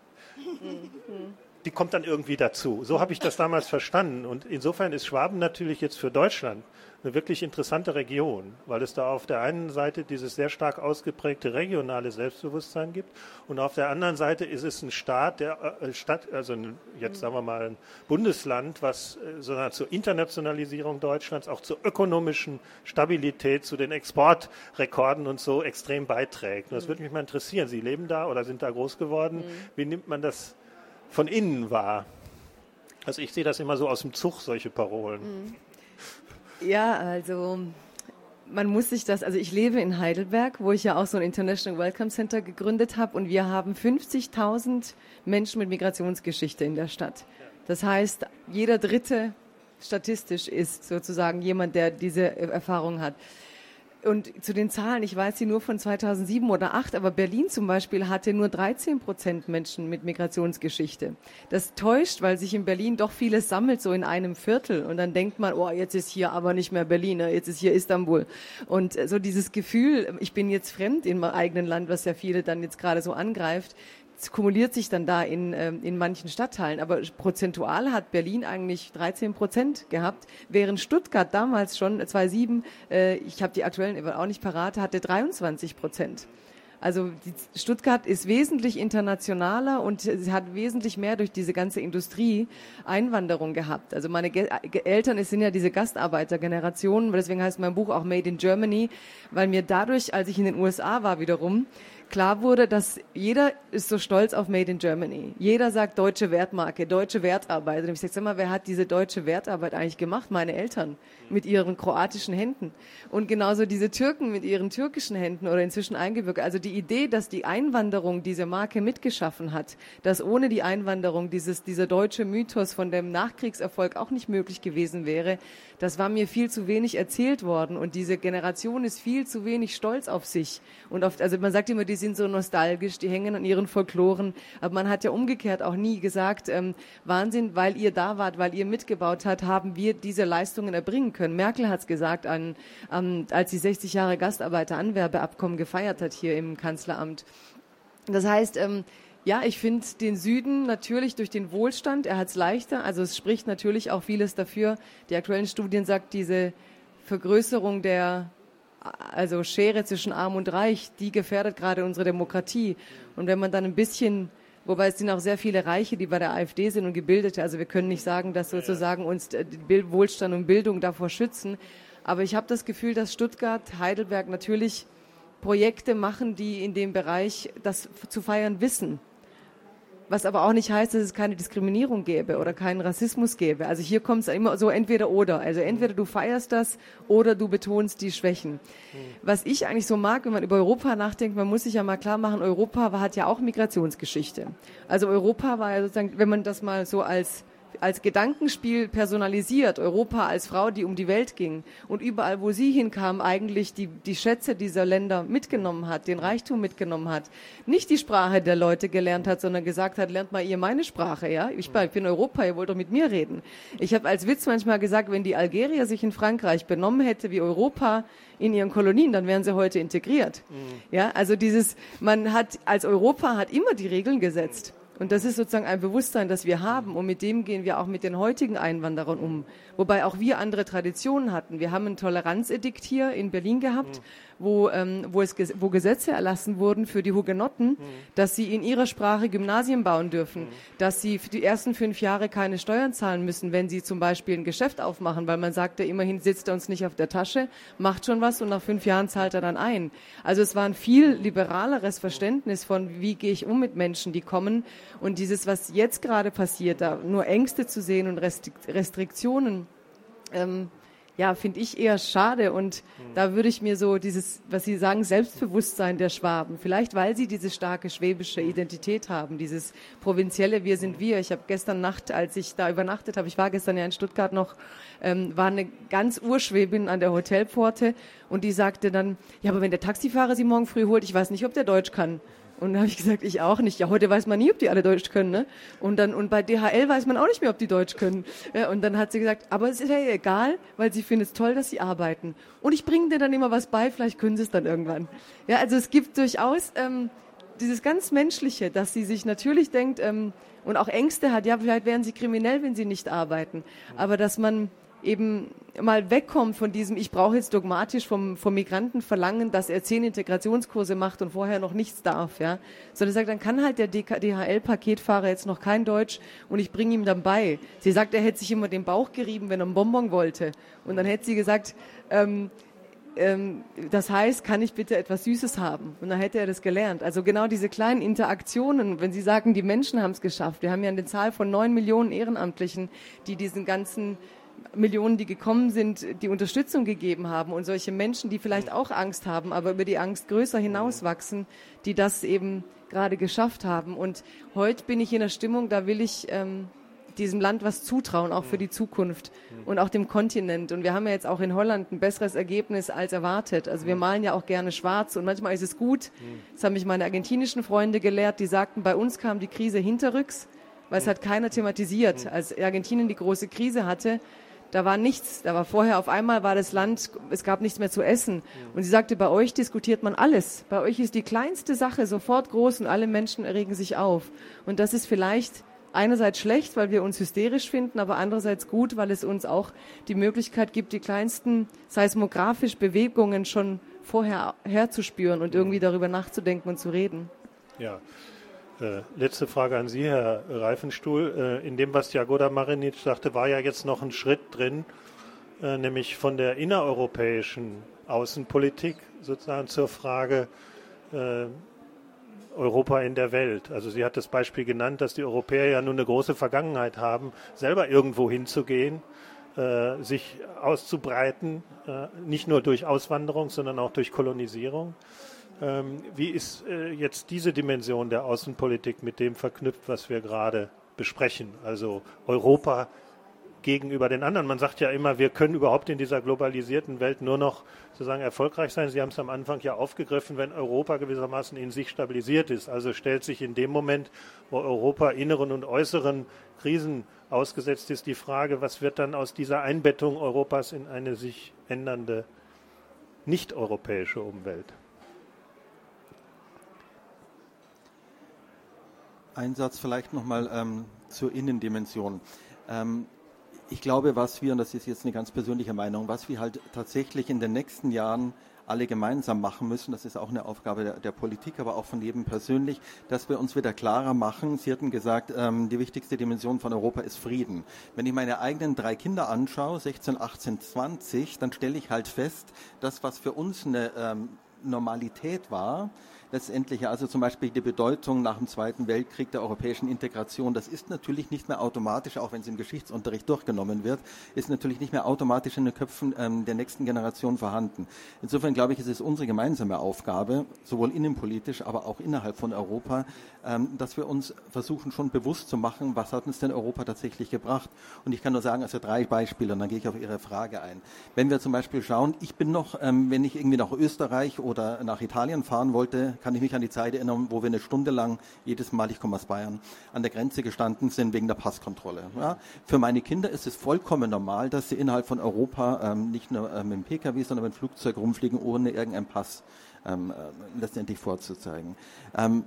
die kommt dann irgendwie dazu. So habe ich das damals verstanden. Und insofern ist Schwaben natürlich jetzt für Deutschland eine wirklich interessante Region, weil es da auf der einen Seite dieses sehr stark ausgeprägte regionale Selbstbewusstsein gibt und auf der anderen Seite ist es ein Staat, der äh, Stadt, also ein, jetzt sagen wir mal ein Bundesland, was äh, sondern zur Internationalisierung Deutschlands, auch zur ökonomischen Stabilität, zu den Exportrekorden und so extrem beiträgt. Und das würde mich mal interessieren. Sie leben da oder sind da groß geworden. Mhm. Wie nimmt man das von innen wahr? Also ich sehe das immer so aus dem Zug, solche Parolen. Mhm. Ja, also man muss sich das, also ich lebe in Heidelberg, wo ich ja auch so ein International Welcome Center gegründet habe und wir haben fünfzigtausend Menschen mit Migrationsgeschichte in der Stadt. Das heißt, jeder Dritte statistisch ist sozusagen jemand, der diese Erfahrung hat. Und zu den Zahlen, ich weiß sie nur von zweitausendsieben oder acht, aber Berlin zum Beispiel hatte nur dreizehn Prozent Menschen mit Migrationsgeschichte. Das täuscht, weil sich in Berlin doch vieles sammelt, so in einem Viertel. Und dann denkt man, oh, jetzt ist hier aber nicht mehr Berlin, jetzt ist hier Istanbul. Und so dieses Gefühl, ich bin jetzt fremd in meinem eigenen Land, was ja viele dann jetzt gerade so angreift, kumuliert sich dann da in, in manchen Stadtteilen. Aber prozentual hat Berlin eigentlich dreizehn Prozent gehabt, während Stuttgart damals schon, zweitausendsieben, äh, ich habe die aktuellen auch nicht parat, hatte dreiundzwanzig Prozent. Also die Stuttgart ist wesentlich internationaler und sie hat wesentlich mehr durch diese ganze Industrie Einwanderung gehabt. Also meine Ge- Eltern, es sind ja diese Gastarbeitergenerationen, deswegen heißt mein Buch auch Made in Germany, weil mir dadurch, als ich in den U S A war wiederum, klar wurde, dass jeder ist so stolz auf Made in Germany. Jeder sagt deutsche Wertmarke, deutsche Wertarbeit. Und ich sage, sag mal, wer hat diese deutsche Wertarbeit eigentlich gemacht? Meine Eltern mit ihren kroatischen Händen. Und genauso diese Türken mit ihren türkischen Händen oder inzwischen eingebürgert. Also die Idee, dass die Einwanderung diese Marke mitgeschaffen hat, dass ohne die Einwanderung dieses, dieser deutsche Mythos von dem Nachkriegserfolg auch nicht möglich gewesen wäre, das war mir viel zu wenig erzählt worden. Und diese Generation ist viel zu wenig stolz auf sich. Und oft, also man sagt immer, die sind so nostalgisch, die hängen an ihren Folkloren. Aber man hat ja umgekehrt auch nie gesagt, ähm, Wahnsinn, weil ihr da wart, weil ihr mitgebaut habt, haben wir diese Leistungen erbringen können. Merkel hat es gesagt, an, an, als sie sechzig Jahre Gastarbeiteranwerbeabkommen gefeiert hat hier im Kanzleramt. Das heißt, ähm, ja, ich finde den Süden natürlich durch den Wohlstand, er hat es leichter. Also es spricht natürlich auch vieles dafür. Die aktuellen Studien sagt, diese Vergrößerung der also Schere zwischen Arm und Reich, die gefährdet gerade unsere Demokratie. Und wenn man dann ein bisschen, wobei es sind auch sehr viele Reiche, die bei der AfD sind und Gebildete, also wir können nicht sagen, dass sozusagen uns Wohlstand und Bildung davor schützen. Aber ich habe das Gefühl, dass Stuttgart, Heidelberg natürlich Projekte machen, die in dem Bereich das zu feiern wissen. Was aber auch nicht heißt, dass es keine Diskriminierung gäbe oder keinen Rassismus gäbe. Also hier kommt es immer so entweder oder. Also entweder du feierst das oder du betonst die Schwächen. Mhm. Was ich eigentlich so mag, wenn man über Europa nachdenkt, man muss sich ja mal klar machen, Europa war, hat ja auch Migrationsgeschichte. Also Europa war ja sozusagen, wenn man das mal so als als Gedankenspiel personalisiert, Europa als Frau, die um die Welt ging und überall, wo sie hinkam, eigentlich die, die Schätze dieser Länder mitgenommen hat, den Reichtum mitgenommen hat, nicht die Sprache der Leute gelernt hat, sondern gesagt hat, lernt mal ihr meine Sprache, ja? Ich bin Europa, ihr wollt doch mit mir reden. Ich habe als Witz manchmal gesagt, wenn die Algerier sich in Frankreich benommen hätte wie Europa in ihren Kolonien, dann wären sie heute integriert. Mhm. Ja, also dieses, man hat, als Europa hat immer die Regeln gesetzt. Und das ist sozusagen ein Bewusstsein, das wir haben. Und mit dem gehen wir auch mit den heutigen Einwanderern um. Wobei auch wir andere Traditionen hatten. Wir haben ein Toleranzedikt hier in Berlin gehabt, mhm. wo, ähm, wo, es, wo Gesetze erlassen wurden für die Hugenotten, mhm. dass sie in ihrer Sprache Gymnasien bauen dürfen, mhm. dass sie für die ersten fünf Jahre keine Steuern zahlen müssen, wenn sie zum Beispiel ein Geschäft aufmachen, weil man sagte, immerhin sitzt er uns nicht auf der Tasche, macht schon was und nach fünf Jahren zahlt er dann ein. Also es war ein viel liberaleres Verständnis von, wie gehe ich um mit Menschen, die kommen. Und dieses, was jetzt gerade passiert, da nur Ängste zu sehen und Restriktionen, ähm, ja, finde ich eher schade. Und mhm. da würde ich mir so dieses, was Sie sagen, Selbstbewusstsein der Schwaben, vielleicht weil sie diese starke schwäbische Identität haben, dieses provinzielle Wir sind wir. Ich habe gestern Nacht, als ich da übernachtet habe, ich war gestern ja in Stuttgart noch, ähm, war eine ganz Urschwäbin an der Hotelpforte und die sagte dann, ja, aber wenn der Taxifahrer Sie morgen früh holt, ich weiß nicht, ob der Deutsch kann. Und da habe ich gesagt, ich auch nicht. Ja, heute weiß man nie, ob die alle Deutsch können, ne? Und dann und bei D H L weiß man auch nicht mehr, ob die Deutsch können. Ja, und dann hat sie gesagt, aber es ist ja egal, weil sie findet es toll, dass sie arbeiten. Und ich bringe dir dann immer was bei, vielleicht können sie es dann irgendwann. Ja, also es gibt durchaus ähm, dieses ganz Menschliche, dass sie sich natürlich denkt ähm, und auch Ängste hat, ja, vielleicht wären sie kriminell, wenn sie nicht arbeiten. Aber dass man eben mal wegkommt von diesem, ich brauche jetzt dogmatisch vom, vom Migranten verlangen, dass er zehn Integrationskurse macht und vorher noch nichts darf, ja. Sondern sagt, dann kann halt der D H L-Paketfahrer jetzt noch kein Deutsch und ich bringe ihm dann bei. Sie sagt, er hätte sich immer den Bauch gerieben, wenn er einen Bonbon wollte. Und dann hätte sie gesagt, ähm, ähm, das heißt, kann ich bitte etwas Süßes haben? Und dann hätte er das gelernt. Also genau diese kleinen Interaktionen, wenn Sie sagen, die Menschen haben es geschafft. Wir haben ja eine Zahl von neun Millionen Ehrenamtlichen, die diesen ganzen Millionen, die gekommen sind, die Unterstützung gegeben haben und solche Menschen, die vielleicht auch Angst haben, aber über die Angst größer hinauswachsen, die das eben gerade geschafft haben. Und heute bin ich in der Stimmung, da will ich ähm, diesem Land was zutrauen, auch für die Zukunft und auch dem Kontinent. Und wir haben ja jetzt auch in Holland ein besseres Ergebnis als erwartet. Also wir malen ja auch gerne schwarz und manchmal ist es gut. Das haben mich meine argentinischen Freunde gelehrt, die sagten, bei uns kam die Krise hinterrücks, weil es hat keiner thematisiert. Als Argentinien die große Krise hatte, da war nichts, da war vorher auf einmal war das Land, es gab nichts mehr zu essen. Und sie sagte, bei euch diskutiert man alles. Bei euch ist die kleinste Sache sofort groß und alle Menschen erregen sich auf. Und das ist vielleicht einerseits schlecht, weil wir uns hysterisch finden, aber andererseits gut, weil es uns auch die Möglichkeit gibt, die kleinsten seismografischen Bewegungen schon vorher herzuspüren und irgendwie darüber nachzudenken und zu reden. Ja. Äh, letzte Frage an Sie, Herr Reifenstuhl. Äh, in dem, was Jagoda Marinic sagte, war ja jetzt noch ein Schritt drin, äh, nämlich von der innereuropäischen Außenpolitik sozusagen zur Frage äh, Europa in der Welt. Also sie hat das Beispiel genannt, dass die Europäer ja nun eine große Vergangenheit haben, selber irgendwo hinzugehen, äh, sich auszubreiten, äh, nicht nur durch Auswanderung, sondern auch durch Kolonisierung. Wie ist jetzt diese Dimension der Außenpolitik mit dem verknüpft, was wir gerade besprechen? Also Europa gegenüber den anderen. Man sagt ja immer, wir können überhaupt in dieser globalisierten Welt nur noch sozusagen erfolgreich sein. Sie haben es am Anfang ja aufgegriffen, wenn Europa gewissermaßen in sich stabilisiert ist. Also stellt sich in dem Moment, wo Europa inneren und äußeren Krisen ausgesetzt ist, die Frage, was wird dann aus dieser Einbettung Europas in eine sich ändernde nicht-europäische Umwelt? Ein Satz vielleicht nochmal ähm, zur Innendimension. Ähm, ich glaube, was wir, und das ist jetzt eine ganz persönliche Meinung, was wir halt tatsächlich in den nächsten Jahren alle gemeinsam machen müssen, das ist auch eine Aufgabe der, der Politik, aber auch von jedem persönlich, dass wir uns wieder klarer machen. Sie hatten gesagt, ähm, die wichtigste Dimension von Europa ist Frieden. Wenn ich meine eigenen drei Kinder anschaue, sechzehn, achtzehn, zwanzig, dann stelle ich halt fest, dass was für uns eine ähm, Normalität war, letztendlich also zum Beispiel die Bedeutung nach dem Zweiten Weltkrieg der europäischen Integration, das ist natürlich nicht mehr automatisch, auch wenn es im Geschichtsunterricht durchgenommen wird, ist natürlich nicht mehr automatisch in den Köpfen ähm, der nächsten Generation vorhanden. Insofern glaube ich, es ist unsere gemeinsame Aufgabe, sowohl innenpolitisch, aber auch innerhalb von Europa, ähm, dass wir uns versuchen schon bewusst zu machen, was hat uns denn Europa tatsächlich gebracht. Und ich kann nur sagen, also drei Beispiele, und dann gehe ich auf Ihre Frage ein. Wenn wir zum Beispiel schauen, ich bin noch, ähm, wenn ich irgendwie nach Österreich oder nach Italien fahren wollte, kann ich mich an die Zeit erinnern, wo wir eine Stunde lang, jedes Mal, ich komme aus Bayern, an der Grenze gestanden sind wegen der Passkontrolle. Ja? Für meine Kinder ist es vollkommen normal, dass sie innerhalb von Europa ähm, nicht nur ähm, im P K W, sondern mit dem Flugzeug rumfliegen, ohne irgendeinen Pass ähm, äh, letztendlich vorzuzeigen. Ähm,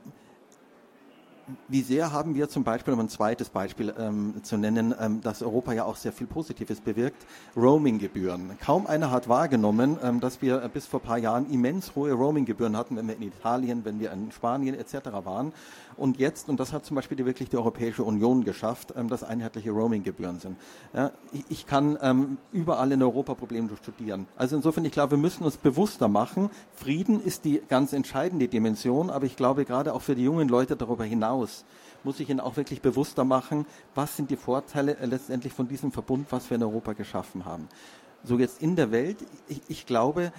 Wie sehr haben wir zum Beispiel, um ein zweites Beispiel ähm, zu nennen, ähm, dass Europa ja auch sehr viel Positives bewirkt, Roaming-Gebühren. Kaum einer hat wahrgenommen, ähm, dass wir bis vor ein paar Jahren immens hohe Roaming-Gebühren hatten, wenn wir in Italien, wenn wir in Spanien et cetera waren. Und jetzt, und das hat zum Beispiel die, wirklich die Europäische Union geschafft, ähm, dass einheitliche Roaming-Gebühren sind. Ja, ich, ich kann ähm, überall in Europa problemlos studieren. Also insofern, ich glaube, wir müssen uns bewusster machen. Frieden ist die ganz entscheidende Dimension, aber ich glaube, gerade auch für die jungen Leute darüber hinaus muss ich ihnen auch wirklich bewusster machen, was sind die Vorteile äh, letztendlich von diesem Verbund, was wir in Europa geschaffen haben. So jetzt in der Welt, ich, ich glaube,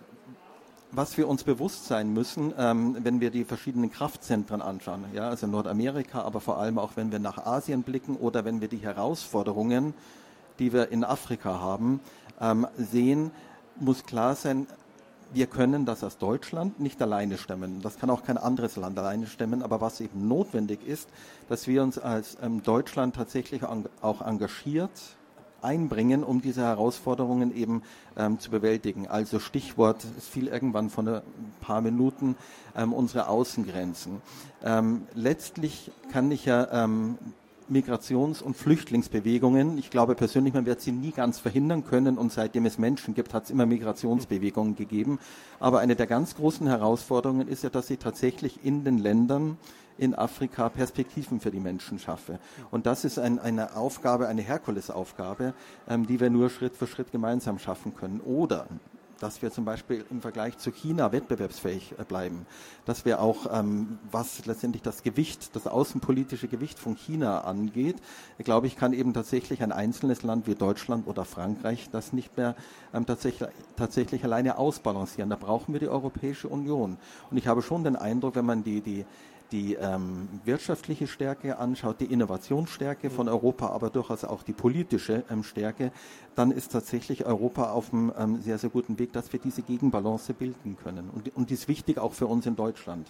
was wir uns bewusst sein müssen, ähm, wenn wir die verschiedenen Kraftzentren anschauen, ja, also Nordamerika, aber vor allem auch, wenn wir nach Asien blicken oder wenn wir die Herausforderungen, die wir in Afrika haben, ähm, sehen, muss klar sein, wir können das als Deutschland nicht alleine stemmen. Das kann auch kein anderes Land alleine stemmen. Aber was eben notwendig ist, dass wir uns als ähm, Deutschland tatsächlich ang- auch engagiert einbringen, um diese Herausforderungen eben ähm, zu bewältigen. Also Stichwort, es fiel irgendwann vor ein paar Minuten, ähm, unsere Außengrenzen. Ähm, letztlich kann ich ja ähm, Migrations- und Flüchtlingsbewegungen. Ich glaube persönlich, man wird sie nie ganz verhindern können und seitdem es Menschen gibt, hat es immer Migrationsbewegungen gegeben. Aber eine der ganz großen Herausforderungen ist ja, dass ich tatsächlich in den Ländern in Afrika Perspektiven für die Menschen schaffe. Und das ist ein, eine Aufgabe, eine Herkulesaufgabe, ähm, die wir nur Schritt für Schritt gemeinsam schaffen können. Oder dass wir zum Beispiel im Vergleich zu China wettbewerbsfähig bleiben, dass wir auch, ähm, was letztendlich das Gewicht, das außenpolitische Gewicht von China angeht, glaube ich, kann eben tatsächlich ein einzelnes Land wie Deutschland oder Frankreich das nicht mehr ähm, tatsächlich, tatsächlich alleine ausbalancieren. Da brauchen wir die Europäische Union. Und ich habe schon den Eindruck, wenn man die, die die ähm, wirtschaftliche Stärke anschaut, die Innovationsstärke von Europa, aber durchaus auch die politische ähm, Stärke, dann ist tatsächlich Europa auf einem ähm, sehr, sehr guten Weg, dass wir diese Gegenbalance bilden können. Und, und die ist wichtig auch für uns in Deutschland.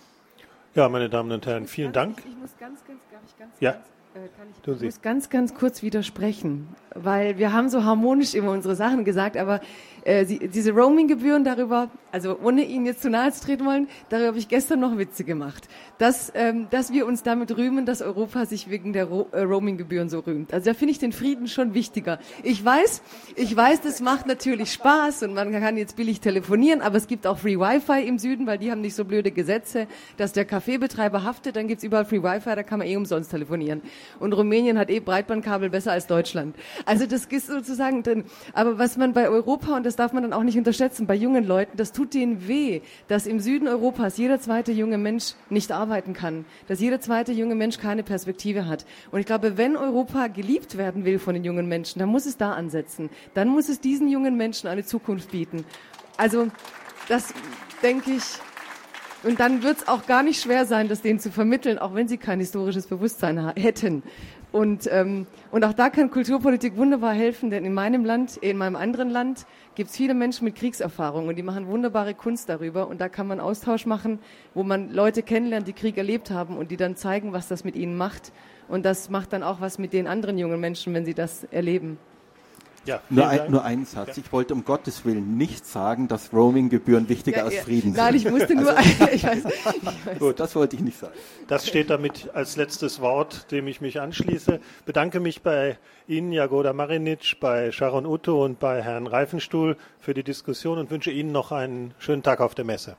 Ja, meine Damen und Herren, vielen Dank. Ich muss ganz, ganz, darf ich ganz, ja. ganz, äh, kann ich, Du ich muss ganz, ganz kurz widersprechen, weil wir haben so harmonisch immer unsere Sachen gesagt, aber äh, die, diese Roaming-Gebühren darüber, also ohne Ihnen jetzt zu nahe zu treten wollen, darüber habe ich gestern noch Witze gemacht, dass, ähm, dass wir uns damit rühmen, dass Europa sich wegen der Ro- äh, Roaming-Gebühren so rühmt. Also da finde ich den Frieden schon wichtiger. Ich weiß, ich weiß, das macht natürlich Spaß und man kann jetzt billig telefonieren, aber es gibt auch Free Wi-Fi im Süden, weil die haben nicht so blöde Gesetze, dass der Kaffeebetreiber haftet, dann gibt es überall Free Wi-Fi, da kann man eh umsonst telefonieren. Und Rumänien hat eh Breitbandkabel besser als Deutschland. Also das ist sozusagen drin. Aber was man bei Europa, und das darf man dann auch nicht unterschätzen, bei jungen Leuten, das tut denen weh, dass im Süden Europas jeder zweite junge Mensch nicht arbeiten kann, dass jeder zweite junge Mensch keine Perspektive hat. Und ich glaube, wenn Europa geliebt werden will von den jungen Menschen, dann muss es da ansetzen. Dann muss es diesen jungen Menschen eine Zukunft bieten. Also das denke ich. Und dann wird es auch gar nicht schwer sein, das denen zu vermitteln, auch wenn sie kein historisches Bewusstsein ha- hätten. Und, ähm, und auch da kann Kulturpolitik wunderbar helfen, denn in meinem Land, in meinem anderen Land, gibt es viele Menschen mit Kriegserfahrung und die machen wunderbare Kunst darüber. Und da kann man Austausch machen, wo man Leute kennenlernt, die Krieg erlebt haben und die dann zeigen, was das mit ihnen macht. Und das macht dann auch was mit den anderen jungen Menschen, wenn sie das erleben. Ja, nur, ein, nur ein Satz. Ja. Ich wollte um Gottes Willen nicht sagen, dass Roaming-Gebühren wichtiger ja, als Frieden Nein, sind. Nein, ich musste nur... Also, ich weiß, ich weiß. Gut, das wollte ich nicht sagen. Das steht damit als letztes Wort, dem ich mich anschließe. Bedanke mich bei Ihnen, Jagoda Marinic, bei Sharon Utto und bei Herrn Reifenstuhl für die Diskussion und wünsche Ihnen noch einen schönen Tag auf der Messe.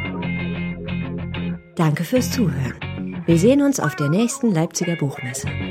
Danke fürs Zuhören. Wir sehen uns auf der nächsten Leipziger Buchmesse.